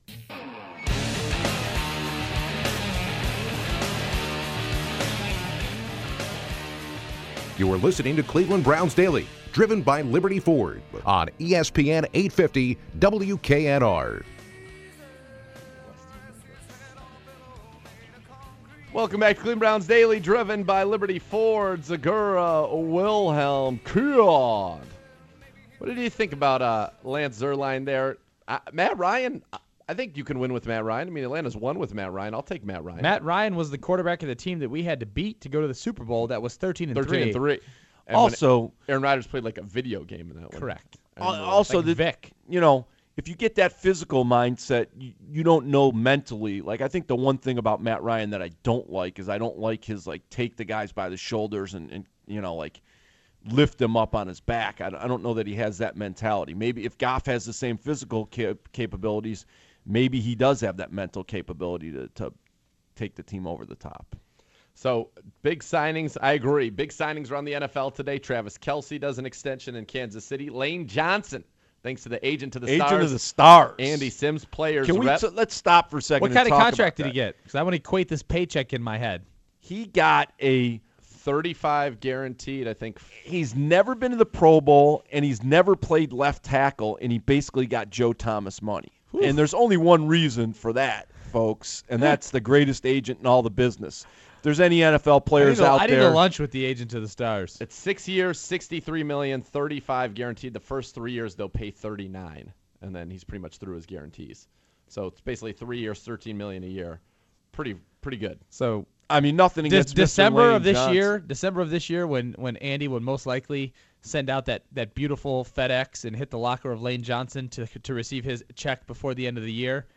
Speaker 1: You are listening to Cleveland Browns Daily, driven by Liberty Ford on ESPN 850 WKNR.
Speaker 2: Welcome back to Cleveland Browns Daily, driven by Liberty Ford. Zagura, Wilhelm, Kuod. What did you think about Lance Zierlein there? Matt Ryan, I think you can win with Matt Ryan. I mean, Atlanta's won with Matt Ryan. I'll take Matt Ryan.
Speaker 3: Matt Ryan was the quarterback of the team that we had to beat to go to the Super Bowl. That was 13-3.
Speaker 2: 13-3. And
Speaker 5: Also,
Speaker 2: Aaron Rodgers played like a video game in that one.
Speaker 3: Correct.
Speaker 5: also,
Speaker 3: like Vic.
Speaker 5: If you get that physical mindset, you don't know mentally. Like, I think the one thing about Matt Ryan that I don't like is I don't like his, take the guys by the shoulders and lift them up on his back. I don't know that he has that mentality. Maybe if Goff has the same physical capabilities, maybe he does have that mental capability to take the team over the top.
Speaker 2: So, big signings, I agree. Big signings around the NFL today. Travis Kelce does an extension in Kansas City. Lane Johnson, thanks to the agent to the Stars.
Speaker 5: Agent of the Stars.
Speaker 2: Andy Sims, players
Speaker 5: Can we
Speaker 2: rep.
Speaker 5: let's stop for a second.
Speaker 3: What kind of
Speaker 5: talk
Speaker 3: contract
Speaker 5: about
Speaker 3: did he get? Because I want to equate this paycheck in my head.
Speaker 5: He got a
Speaker 2: 35 guaranteed, I think.
Speaker 5: He's never been to the Pro Bowl, and he's never played left tackle, and he basically got Joe Thomas money. Oof. And there's only one reason for that, folks, and that's the greatest agent in all the business. If there's any NFL players out there.
Speaker 3: I need a lunch with the agent of the Stars.
Speaker 2: It's 6 years, $63 million, 35 guaranteed. The first 3 years they'll pay $39, and then he's pretty much through his guarantees. So it's basically 3 years, $13 million a year. Pretty good.
Speaker 3: So
Speaker 5: I mean, nothing against
Speaker 3: December
Speaker 5: Mr.
Speaker 3: of this
Speaker 5: Johnson.
Speaker 3: year. December of this year, when Andy would most likely send out that beautiful FedEx and hit the locker of Lane Johnson to receive his check before the end of the year.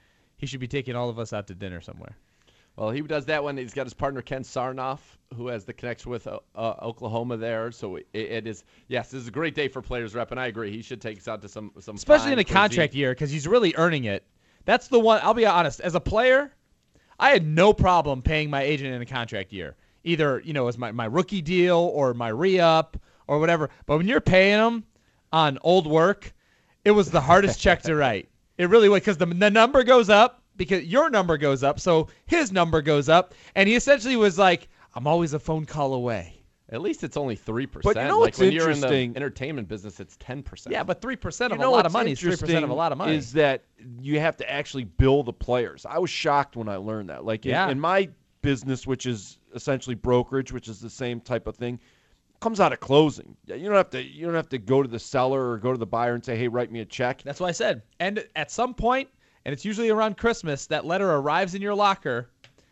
Speaker 3: he should be taking all of us out to dinner somewhere.
Speaker 2: Well, he does that when he's got his partner Ken Sarnoff, who has the connection with Oklahoma there. So it is, yes, this is a great day for Players Rep, and I agree. He should take us out to some
Speaker 3: especially
Speaker 2: fine
Speaker 3: in a
Speaker 2: cuisine.
Speaker 3: contract year because he's really earning it. That's the one. I'll be honest. As a player, I had no problem paying my agent in a contract year, either as my rookie deal or my re-up or whatever. But when you're paying him on old work, it was the hardest check to write. It really was because the number goes up. Because your number goes up, so his number goes up, and he essentially was like, I'm always a phone call away.
Speaker 2: At least it's only 3%.
Speaker 5: But you know
Speaker 2: like
Speaker 5: what's
Speaker 2: when you're in
Speaker 5: interesting?
Speaker 2: the entertainment business, it's 10%.
Speaker 3: Yeah, but 3% of
Speaker 5: You
Speaker 3: a
Speaker 5: know
Speaker 3: lot of
Speaker 5: what's
Speaker 3: money is 3% of a lot of money.
Speaker 5: Is that you have to actually bill the players. I was shocked when I learned that. Like in my business, which is essentially brokerage, which is the same type of thing, comes out of closing. You don't have to go to the seller or go to the buyer and say, hey, write me a check.
Speaker 3: That's what I said. And at some point, and it's usually around Christmas, that letter arrives in your locker,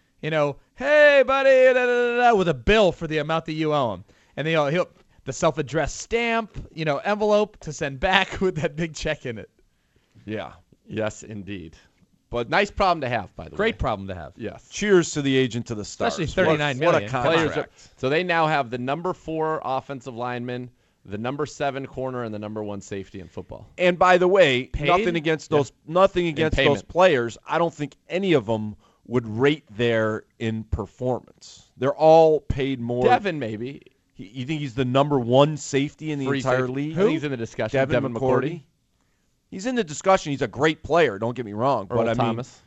Speaker 3: hey, buddy, da, da, da, da, with a bill for the amount that you owe him. And he'll the self-addressed stamp, envelope to send back with that big check in it.
Speaker 5: Yeah.
Speaker 2: Yes, indeed. But nice problem to have, by the way.
Speaker 3: Great problem to have.
Speaker 2: Yes.
Speaker 5: Cheers to the agent to the stars.
Speaker 3: Especially $39 million.
Speaker 5: What a contract.
Speaker 2: So they now have the number 4 offensive lineman, the number 7 corner, and the number 1 safety in football.
Speaker 5: And by the way,
Speaker 3: Paid?
Speaker 5: nothing against those
Speaker 2: payment.
Speaker 5: players. I don't think any of them would rate there in performance. They're all paid more.
Speaker 2: Devin, maybe.
Speaker 5: You think he's the number 1 safety in the
Speaker 2: Free
Speaker 5: entire
Speaker 2: safety.
Speaker 5: league?
Speaker 2: I think he's in the discussion.
Speaker 5: Devin McCourty. He's in the discussion. He's a great player. Don't get me wrong.
Speaker 2: Earl
Speaker 5: But I mean,
Speaker 2: Thomas.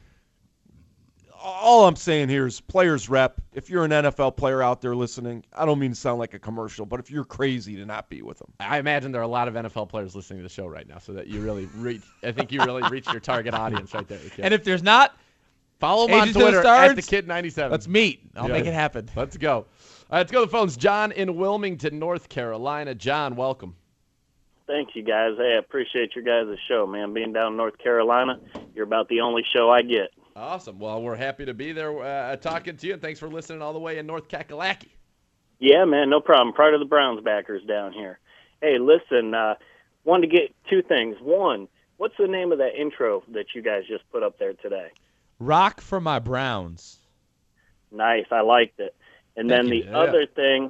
Speaker 5: all I'm saying here is Players Rep. If you're an NFL player out there listening, I don't mean to sound like a commercial, but if you're crazy to not be with them.
Speaker 2: I imagine there are a lot of NFL players listening to the show right now, so that you really I think you really reached your target audience right there. Kid.
Speaker 3: And if there's not,
Speaker 2: follow him on
Speaker 3: Agents to the
Speaker 2: Twitter
Speaker 3: Stars,
Speaker 2: at thekid97.
Speaker 3: let's meet. I'll
Speaker 2: Yeah.
Speaker 3: make it happen.
Speaker 2: Let's go. All right, let's go to the phones. John in Wilmington, North Carolina. John, welcome.
Speaker 8: Thank you, guys. Hey, I appreciate your guys' show, man. Being down in North Carolina, you're about the only show I get.
Speaker 2: Awesome. Well, we're happy to be there talking to you, and thanks for listening all the way in North Kakalaki.
Speaker 8: Yeah, man, no problem. Part of the Browns backers down here. Hey, listen, wanted to get 2 things. One, what's the name of that intro that you guys just put up there today?
Speaker 3: Rock for my Browns.
Speaker 8: Nice, I liked it. And then
Speaker 2: Thank
Speaker 8: the
Speaker 2: you.
Speaker 8: other thing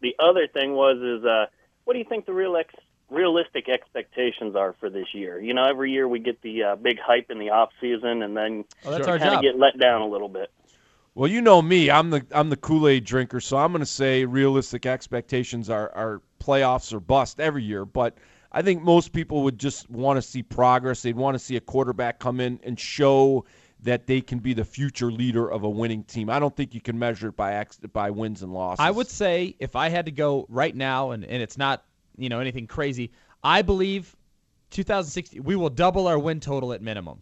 Speaker 8: was what do you think the realistic expectations are for this year? Every year we get the big hype in the off season, and then
Speaker 3: That's our
Speaker 8: kind
Speaker 3: job.
Speaker 8: of get let down a little bit.
Speaker 5: Well, you know me. I'm the Kool-Aid drinker, so I'm going to say realistic expectations are playoffs or bust every year. But I think most people would just want to see progress. They'd want to see a quarterback come in and show that they can be the future leader of a winning team. I don't think you can measure it by wins and losses.
Speaker 3: I would say if I had to go right now, and it's not anything crazy, I believe 2016 we will double our win total at minimum.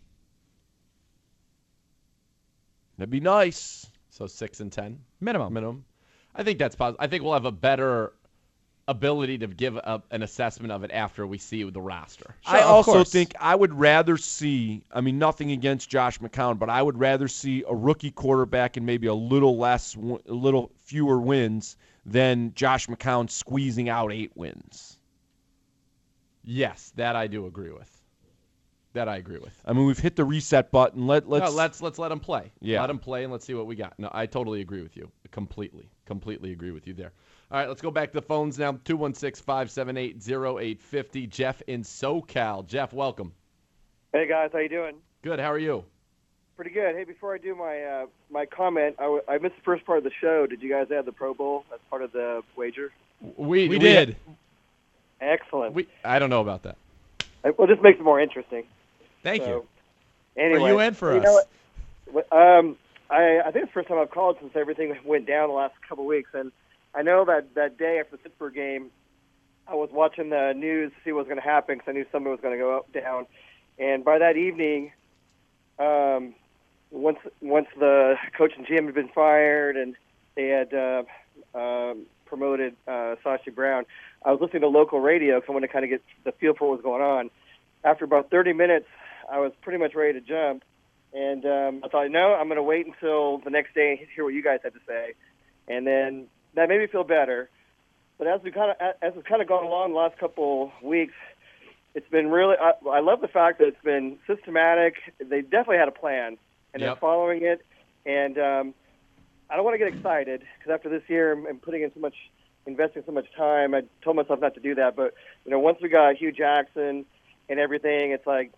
Speaker 5: That'd be nice.
Speaker 2: So 6 and 10
Speaker 3: Minimum.
Speaker 2: I think that's positive. I think we'll have a better ability to give an assessment of it after we see the roster.
Speaker 3: Sure,
Speaker 5: I
Speaker 3: of
Speaker 5: also
Speaker 3: course.
Speaker 5: think I would rather see, nothing against Josh McCown, but I would rather see a rookie quarterback and maybe a little fewer wins than Josh McCown squeezing out 8 wins.
Speaker 2: Yes, that I do agree with. That I agree with.
Speaker 5: I mean, we've hit the reset button. Let's
Speaker 2: let him play.
Speaker 5: Yeah.
Speaker 2: Let him play, and let's see what we got. No, I totally agree with you. Completely agree with you there. All right, let's go back to the phones now. 216-578-0850. Jeff in SoCal. Jeff, welcome.
Speaker 9: Hey guys, how you doing?
Speaker 2: Good. How are you?
Speaker 9: Pretty good. Hey, before I do my comment, I missed the first part of the show. Did you guys add the Pro Bowl as part of the wager?
Speaker 2: We
Speaker 3: did.
Speaker 9: Excellent.
Speaker 2: I don't know about that.
Speaker 9: Well, just makes it more interesting.
Speaker 3: Thank you.
Speaker 9: Anyway,
Speaker 3: Are you in for us?
Speaker 9: know what? I think it's the first time I've called since everything went down the last couple of weeks, and I know that day after the Pittsburgh game, I was watching the news to see what was going to happen because I knew somebody was going to go up, down. And by that evening, once the coach and GM had been fired and they had promoted Sashi Brown, I was listening to local radio because I wanted to kind of get the feel for what was going on. After about 30 minutes, I was pretty much ready to jump. And I thought, no, I'm going to wait until the next day and hear what you guys had to say. And then that made me feel better. But as we've kind of gone along the last couple weeks, it's been really. I love the fact that it's been systematic. They definitely had a plan, and
Speaker 2: Yep.
Speaker 9: they're following it. And I don't want to get excited because after this year and putting in so much, investing so much time, I told myself not to do that. But once we got Hugh Jackson and everything, it's like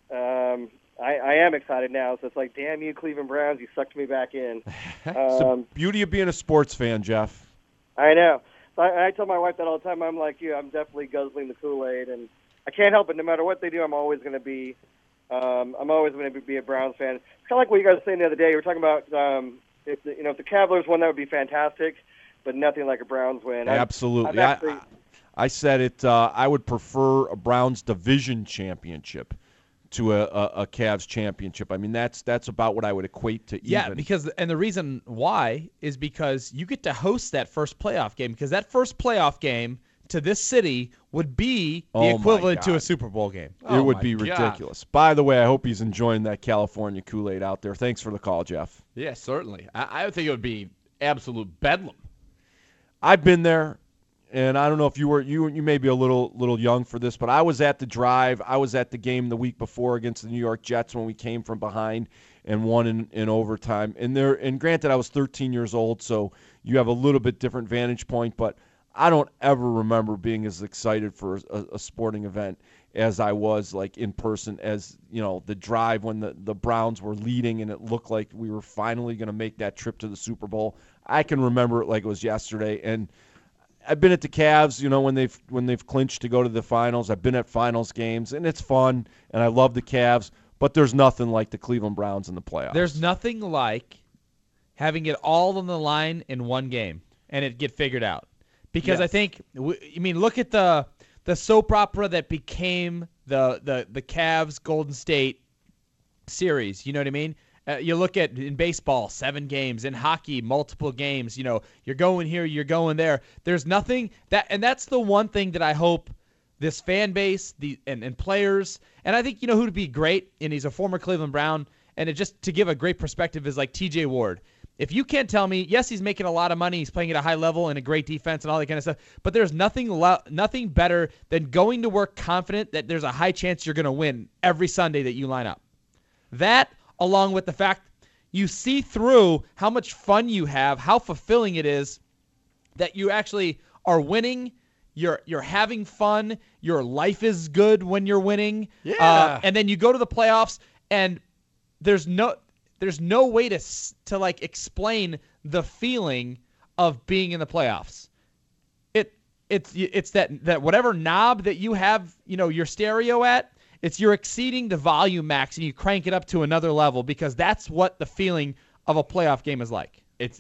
Speaker 9: I am excited now. So it's like, damn you, Cleveland Browns, you sucked me back in.
Speaker 5: It's the beauty of being a sports fan, Jeff.
Speaker 9: I know. So I tell my wife that all the time. I'm like you. I'm definitely guzzling the Kool-Aid, and I can't help it. No matter what they do, I'm always going to be. I'm always going to be a Browns fan. It's kind of like what you guys were saying the other day. You were talking about if the Cavaliers won, that would be fantastic, but nothing like a Browns win.
Speaker 5: Absolutely. I said it. I would prefer a Browns division championship to a Cavs championship. I mean, that's about what I would equate to.
Speaker 3: Yeah,
Speaker 5: even.
Speaker 3: because the reason why is because you get to host that first playoff game, because that first playoff game to this city would be the equivalent to a Super Bowl game.
Speaker 5: It would be ridiculous. By the way, I hope he's enjoying that California Kool-Aid out there. Thanks for the call, Jeff.
Speaker 2: Yeah, certainly. I would think it would be absolute bedlam.
Speaker 5: I've been there, and I don't know if you may be a little young for this, but I was at the drive. I was at the game the week before against the New York Jets when we came from behind and won in overtime. And granted, I was 13 years old, so you have a little bit different vantage point, but I don't ever remember being as excited for a sporting event as I was like in person as, the drive when the Browns were leading and it looked like we were finally going to make that trip to the Super Bowl. I can remember it like it was yesterday. And I've been at the Cavs, when they've clinched to go to the finals. I've been at finals games, and it's fun, and I love the Cavs, but there's nothing like the Cleveland Browns in the playoffs.
Speaker 3: There's nothing like having it all on the line in one game and it get figured out. Because I think, look at the soap opera that became the Cavs Golden State series. You know what I mean? You look at in baseball, 7 games, in hockey, multiple games. You're going here, you're going there. There's nothing and that's the one thing that I hope this fan base, and players, and I think who would be great, and he's a former Cleveland Brown, and just to give a great perspective is like T.J. Ward. If you can't tell me, yes, he's making a lot of money, he's playing at a high level and a great defense and all that kind of stuff, but there's nothing better than going to work confident that there's a high chance you're going to win every Sunday that you line up. That, along with the fact you see through how much fun you have, how fulfilling it is that you actually are winning, you're having fun, your life is good when you're winning, and then you go to the playoffs and there's no way to like explain the feeling of being in the playoffs. It's that whatever knob that you have, your stereo at, you're exceeding the volume max and you crank it up to another level because that's what the feeling of a playoff game is like.
Speaker 2: It's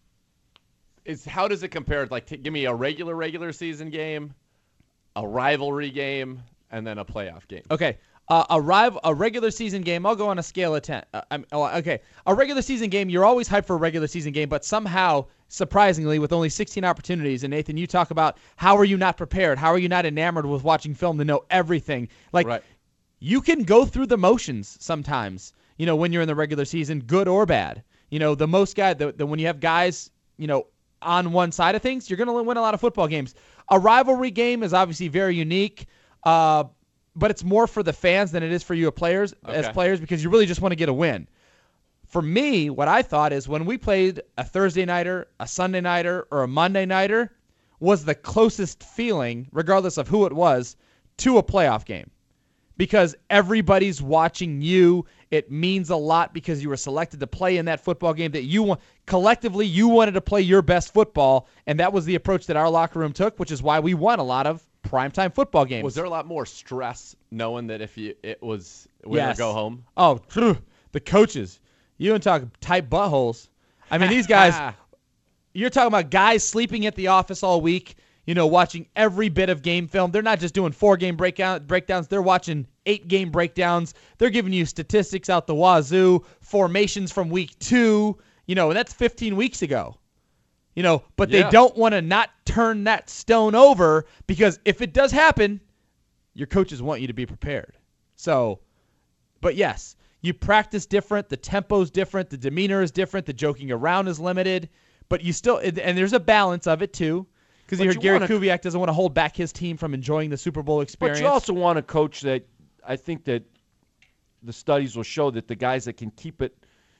Speaker 2: how does it compare? Like, give me a regular season game, a rivalry game, and then a playoff game.
Speaker 3: Okay. A regular season game, I'll go on a scale of 10. Okay. A regular season game, you're always hyped for a regular season game, but somehow, surprisingly, with only 16 opportunities, and Nathan, you talk about how are you not prepared? How are you not enamored with watching film to know everything? Like, you can go through the motions sometimes, when you're in the regular season, good or bad. The most guy, when you have guys, on one side of things, you're going to win a lot of football games. A rivalry game is obviously very unique, but it's more for the fans than it is for you as players because you really just want to get a win. For me, what I thought is when we played a Thursday nighter, a Sunday nighter, or a Monday nighter was the closest feeling, regardless of who it was, to a playoff game. Because everybody's watching you. It means a lot because you were selected to play in that football game that you want. Collectively, you wanted to play your best football, and that was the approach that our locker room took, which is why we won a lot of primetime football games.
Speaker 2: Was there a lot more stress knowing that if it was win or go home?
Speaker 3: Oh, the coaches. You don't talk tight buttholes. I mean, these guys, you're talking about guys sleeping at the office all week, watching every bit of game film. They're not just doing 4-game breakdowns. They're watching 8-game breakdowns. They're giving you statistics out the wazoo, formations from week 2, and that's 15 weeks ago. But they don't want to not turn that stone over because if it does happen, your coaches want you to be prepared. So, but yes, you practice different. The tempo's different. The demeanor is different. The joking around is limited. But you still, and there's a balance of it too. Because you heard Gary Kubiak doesn't want to hold back his team from enjoying the Super Bowl experience.
Speaker 5: But you also want a coach that I think that the studies will show that the guys that can keep it,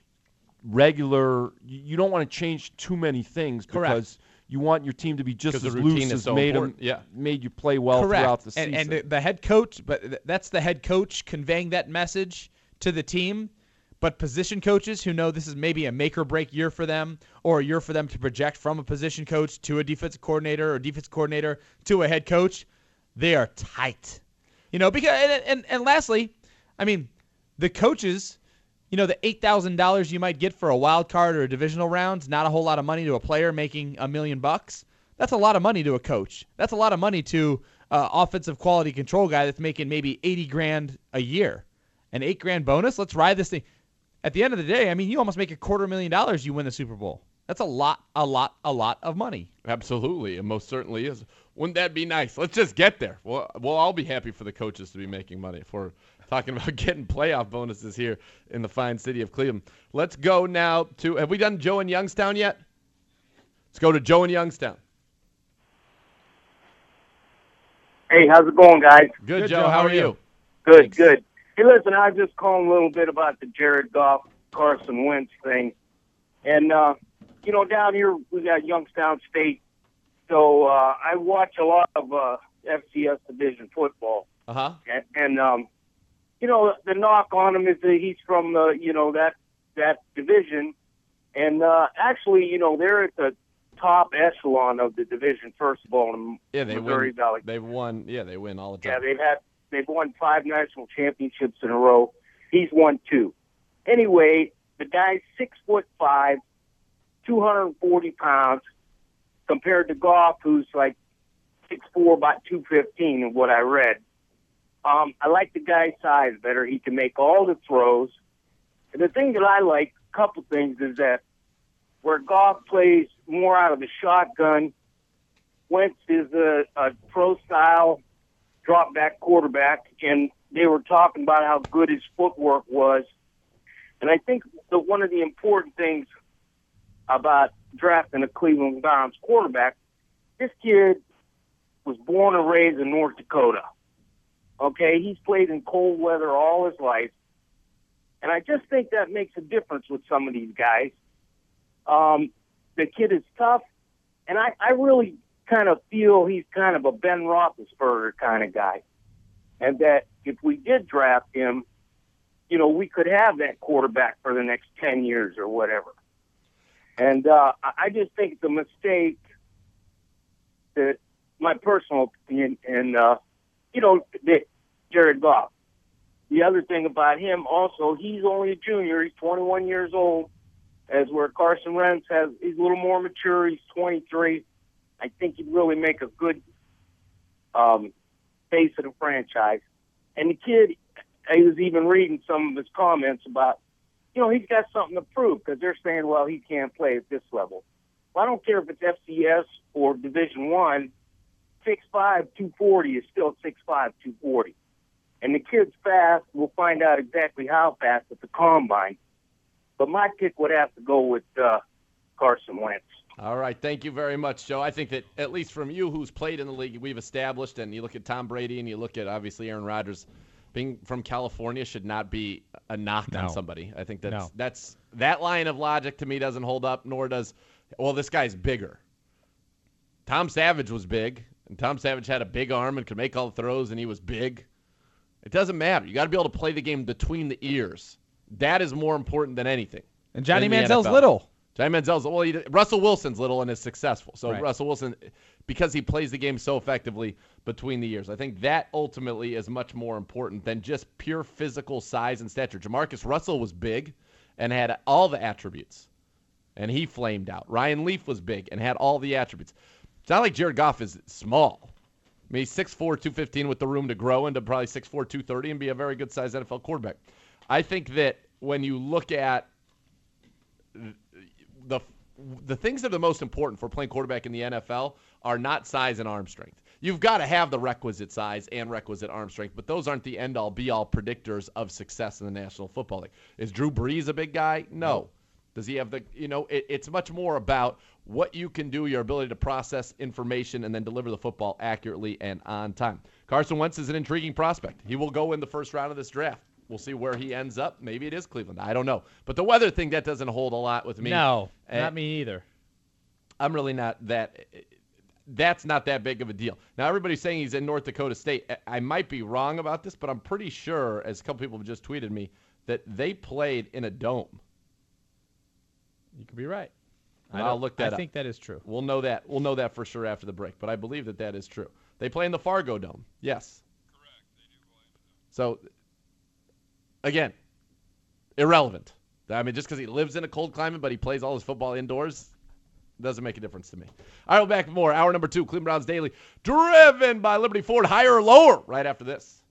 Speaker 5: regular. You don't want to change too many things because you want your team to be just as loose as made you play well throughout the season.
Speaker 3: And the head coach, but that's the head coach conveying that message to the team. But position coaches who know this is maybe a make or break year for them, or a year for them to project from a position coach to a defensive coordinator, or defensive coordinator to a head coach, they are tight. Because and lastly, I mean, the coaches, the $8,000 you might get for a wild card or a divisional round, not a whole lot of money to a player making $1 million. That's a lot of money to a coach. That's a lot of money to offensive quality control guy that's making maybe $80,000 a year. An $8,000 bonus. Let's ride this thing. At the end of the day, I mean, you almost make $250,000 you win the Super Bowl. That's a lot of money.
Speaker 2: Absolutely. It most certainly is. Wouldn't that be nice? Let's just get there. Well, I'll be happy for the coaches to be making money if we're talking about getting playoff bonuses here in the fine city of Cleveland. Let's go now to – have we done Joe in Youngstown yet? Let's go to Joe in Youngstown.
Speaker 10: Hey, how's it going, guys?
Speaker 2: Good, Joe. How are you?
Speaker 10: Good,
Speaker 2: Thanks.
Speaker 10: good. Hey, listen, I was just calling a little bit about the Jared Goff, Carson Wentz thing. And, down here we got Youngstown State. So I watch a lot of FCS division football.
Speaker 2: Uh-huh.
Speaker 10: And the knock on him is that he's from, that division. And actually, they're at the top echelon of the division, first of all, in Missouri Valley.
Speaker 2: They've won. Yeah, they win all the time.
Speaker 10: Yeah, they've won 5 national championships in a row. He's won 2. Anyway, the guy's 6'5", 240 pounds, compared to Goff, who's like 6'4", about 215, in what I read. I like the guy's size better. He can make all the throws. And the thing that I like, a couple things, is that where Goff plays more out of the shotgun, Wentz is a pro-style drop-back quarterback, and they were talking about how good his footwork was. And I think that one of the important things about drafting a Cleveland Browns quarterback, this kid was born and raised in North Dakota. Okay, he's played in cold weather all his life. And I just think that makes a difference with some of these guys. The kid is tough, and I really kind of feel he's kind of a Ben Roethlisberger kind of guy. And that if we did draft him, we could have that quarterback for the next 10 years or whatever. And I just think it's a mistake that, my personal opinion, and, that Jared Goff. The other thing about him also, he's only a junior. He's 21 years old, as where Carson Wentz he's a little more mature. He's 23. I think he'd really make a good face of the franchise. And the kid, I was even reading some of his comments about, he's got something to prove, because they're saying, well, he can't play at this level. Well, I don't care if it's FCS or Division I, 6'5", 240 is still 6'5", 240. And the kid's fast. We'll find out exactly how fast at the combine. But my pick would have to go with Carson Wentz.
Speaker 2: All right. Thank you very much, Joe. I think that, at least from you, who's played in the league, we've established, and you look at Tom Brady and you look at, obviously, Aaron Rodgers, being from California should not be a knock on somebody. I think that's that line of logic to me doesn't hold up, nor does, well, this guy's bigger. Tom Savage was big, and Tom Savage had a big arm and could make all the throws, and he was big. It doesn't matter. You got to be able to play the game between the ears. That is more important than anything.
Speaker 3: And Johnny Manziel's little.
Speaker 2: Johnny Manziel's, Russell Wilson's little and is successful. So
Speaker 3: right.
Speaker 2: Russell Wilson, because he plays the game so effectively between the ears, I think that ultimately is much more important than just pure physical size and stature. Jamarcus Russell was big and had all the attributes, and he flamed out. Ryan Leaf was big and had all the attributes. It's not like Jared Goff is small. I mean, he's 6'4", 215 with the room to grow into probably 6'4", 230 and be a very good-sized NFL quarterback. I think that when you look at the things that are the most important for playing quarterback in the NFL are not size and arm strength. You've got to have the requisite size and requisite arm strength, but those aren't the end-all, be-all predictors of success in the National Football League. Is Drew Brees a big guy? No. Does he have the, it's much more about what you can do, your ability to process information and then deliver the football accurately and on time. Carson Wentz is an intriguing prospect. He will go in the first round of this draft. We'll see where he ends up. Maybe it is Cleveland. I don't know. But the weather thing, that doesn't hold a lot with me.
Speaker 3: No, not me either.
Speaker 2: I'm really not that. That's not that big of a deal. Now, everybody's saying he's in North Dakota State. I might be wrong about this, but I'm pretty sure, as a couple people have just tweeted me, that they played in a dome.
Speaker 3: You could be right.
Speaker 2: I'll look that up.
Speaker 3: I think that is true.
Speaker 2: We'll know that. We'll know that for sure after the break. But I believe that is true. They play in the Fargo Dome. Yes.
Speaker 4: Correct. They do play in the
Speaker 2: So,
Speaker 4: dome.
Speaker 2: again, irrelevant. I mean, just because he lives in a cold climate, but he plays all his football indoors, doesn't make a difference to me. All right, we'll be back with more. Hour number 2, Cleveland Browns Daily, driven by Liberty Ford. Higher or lower right after this.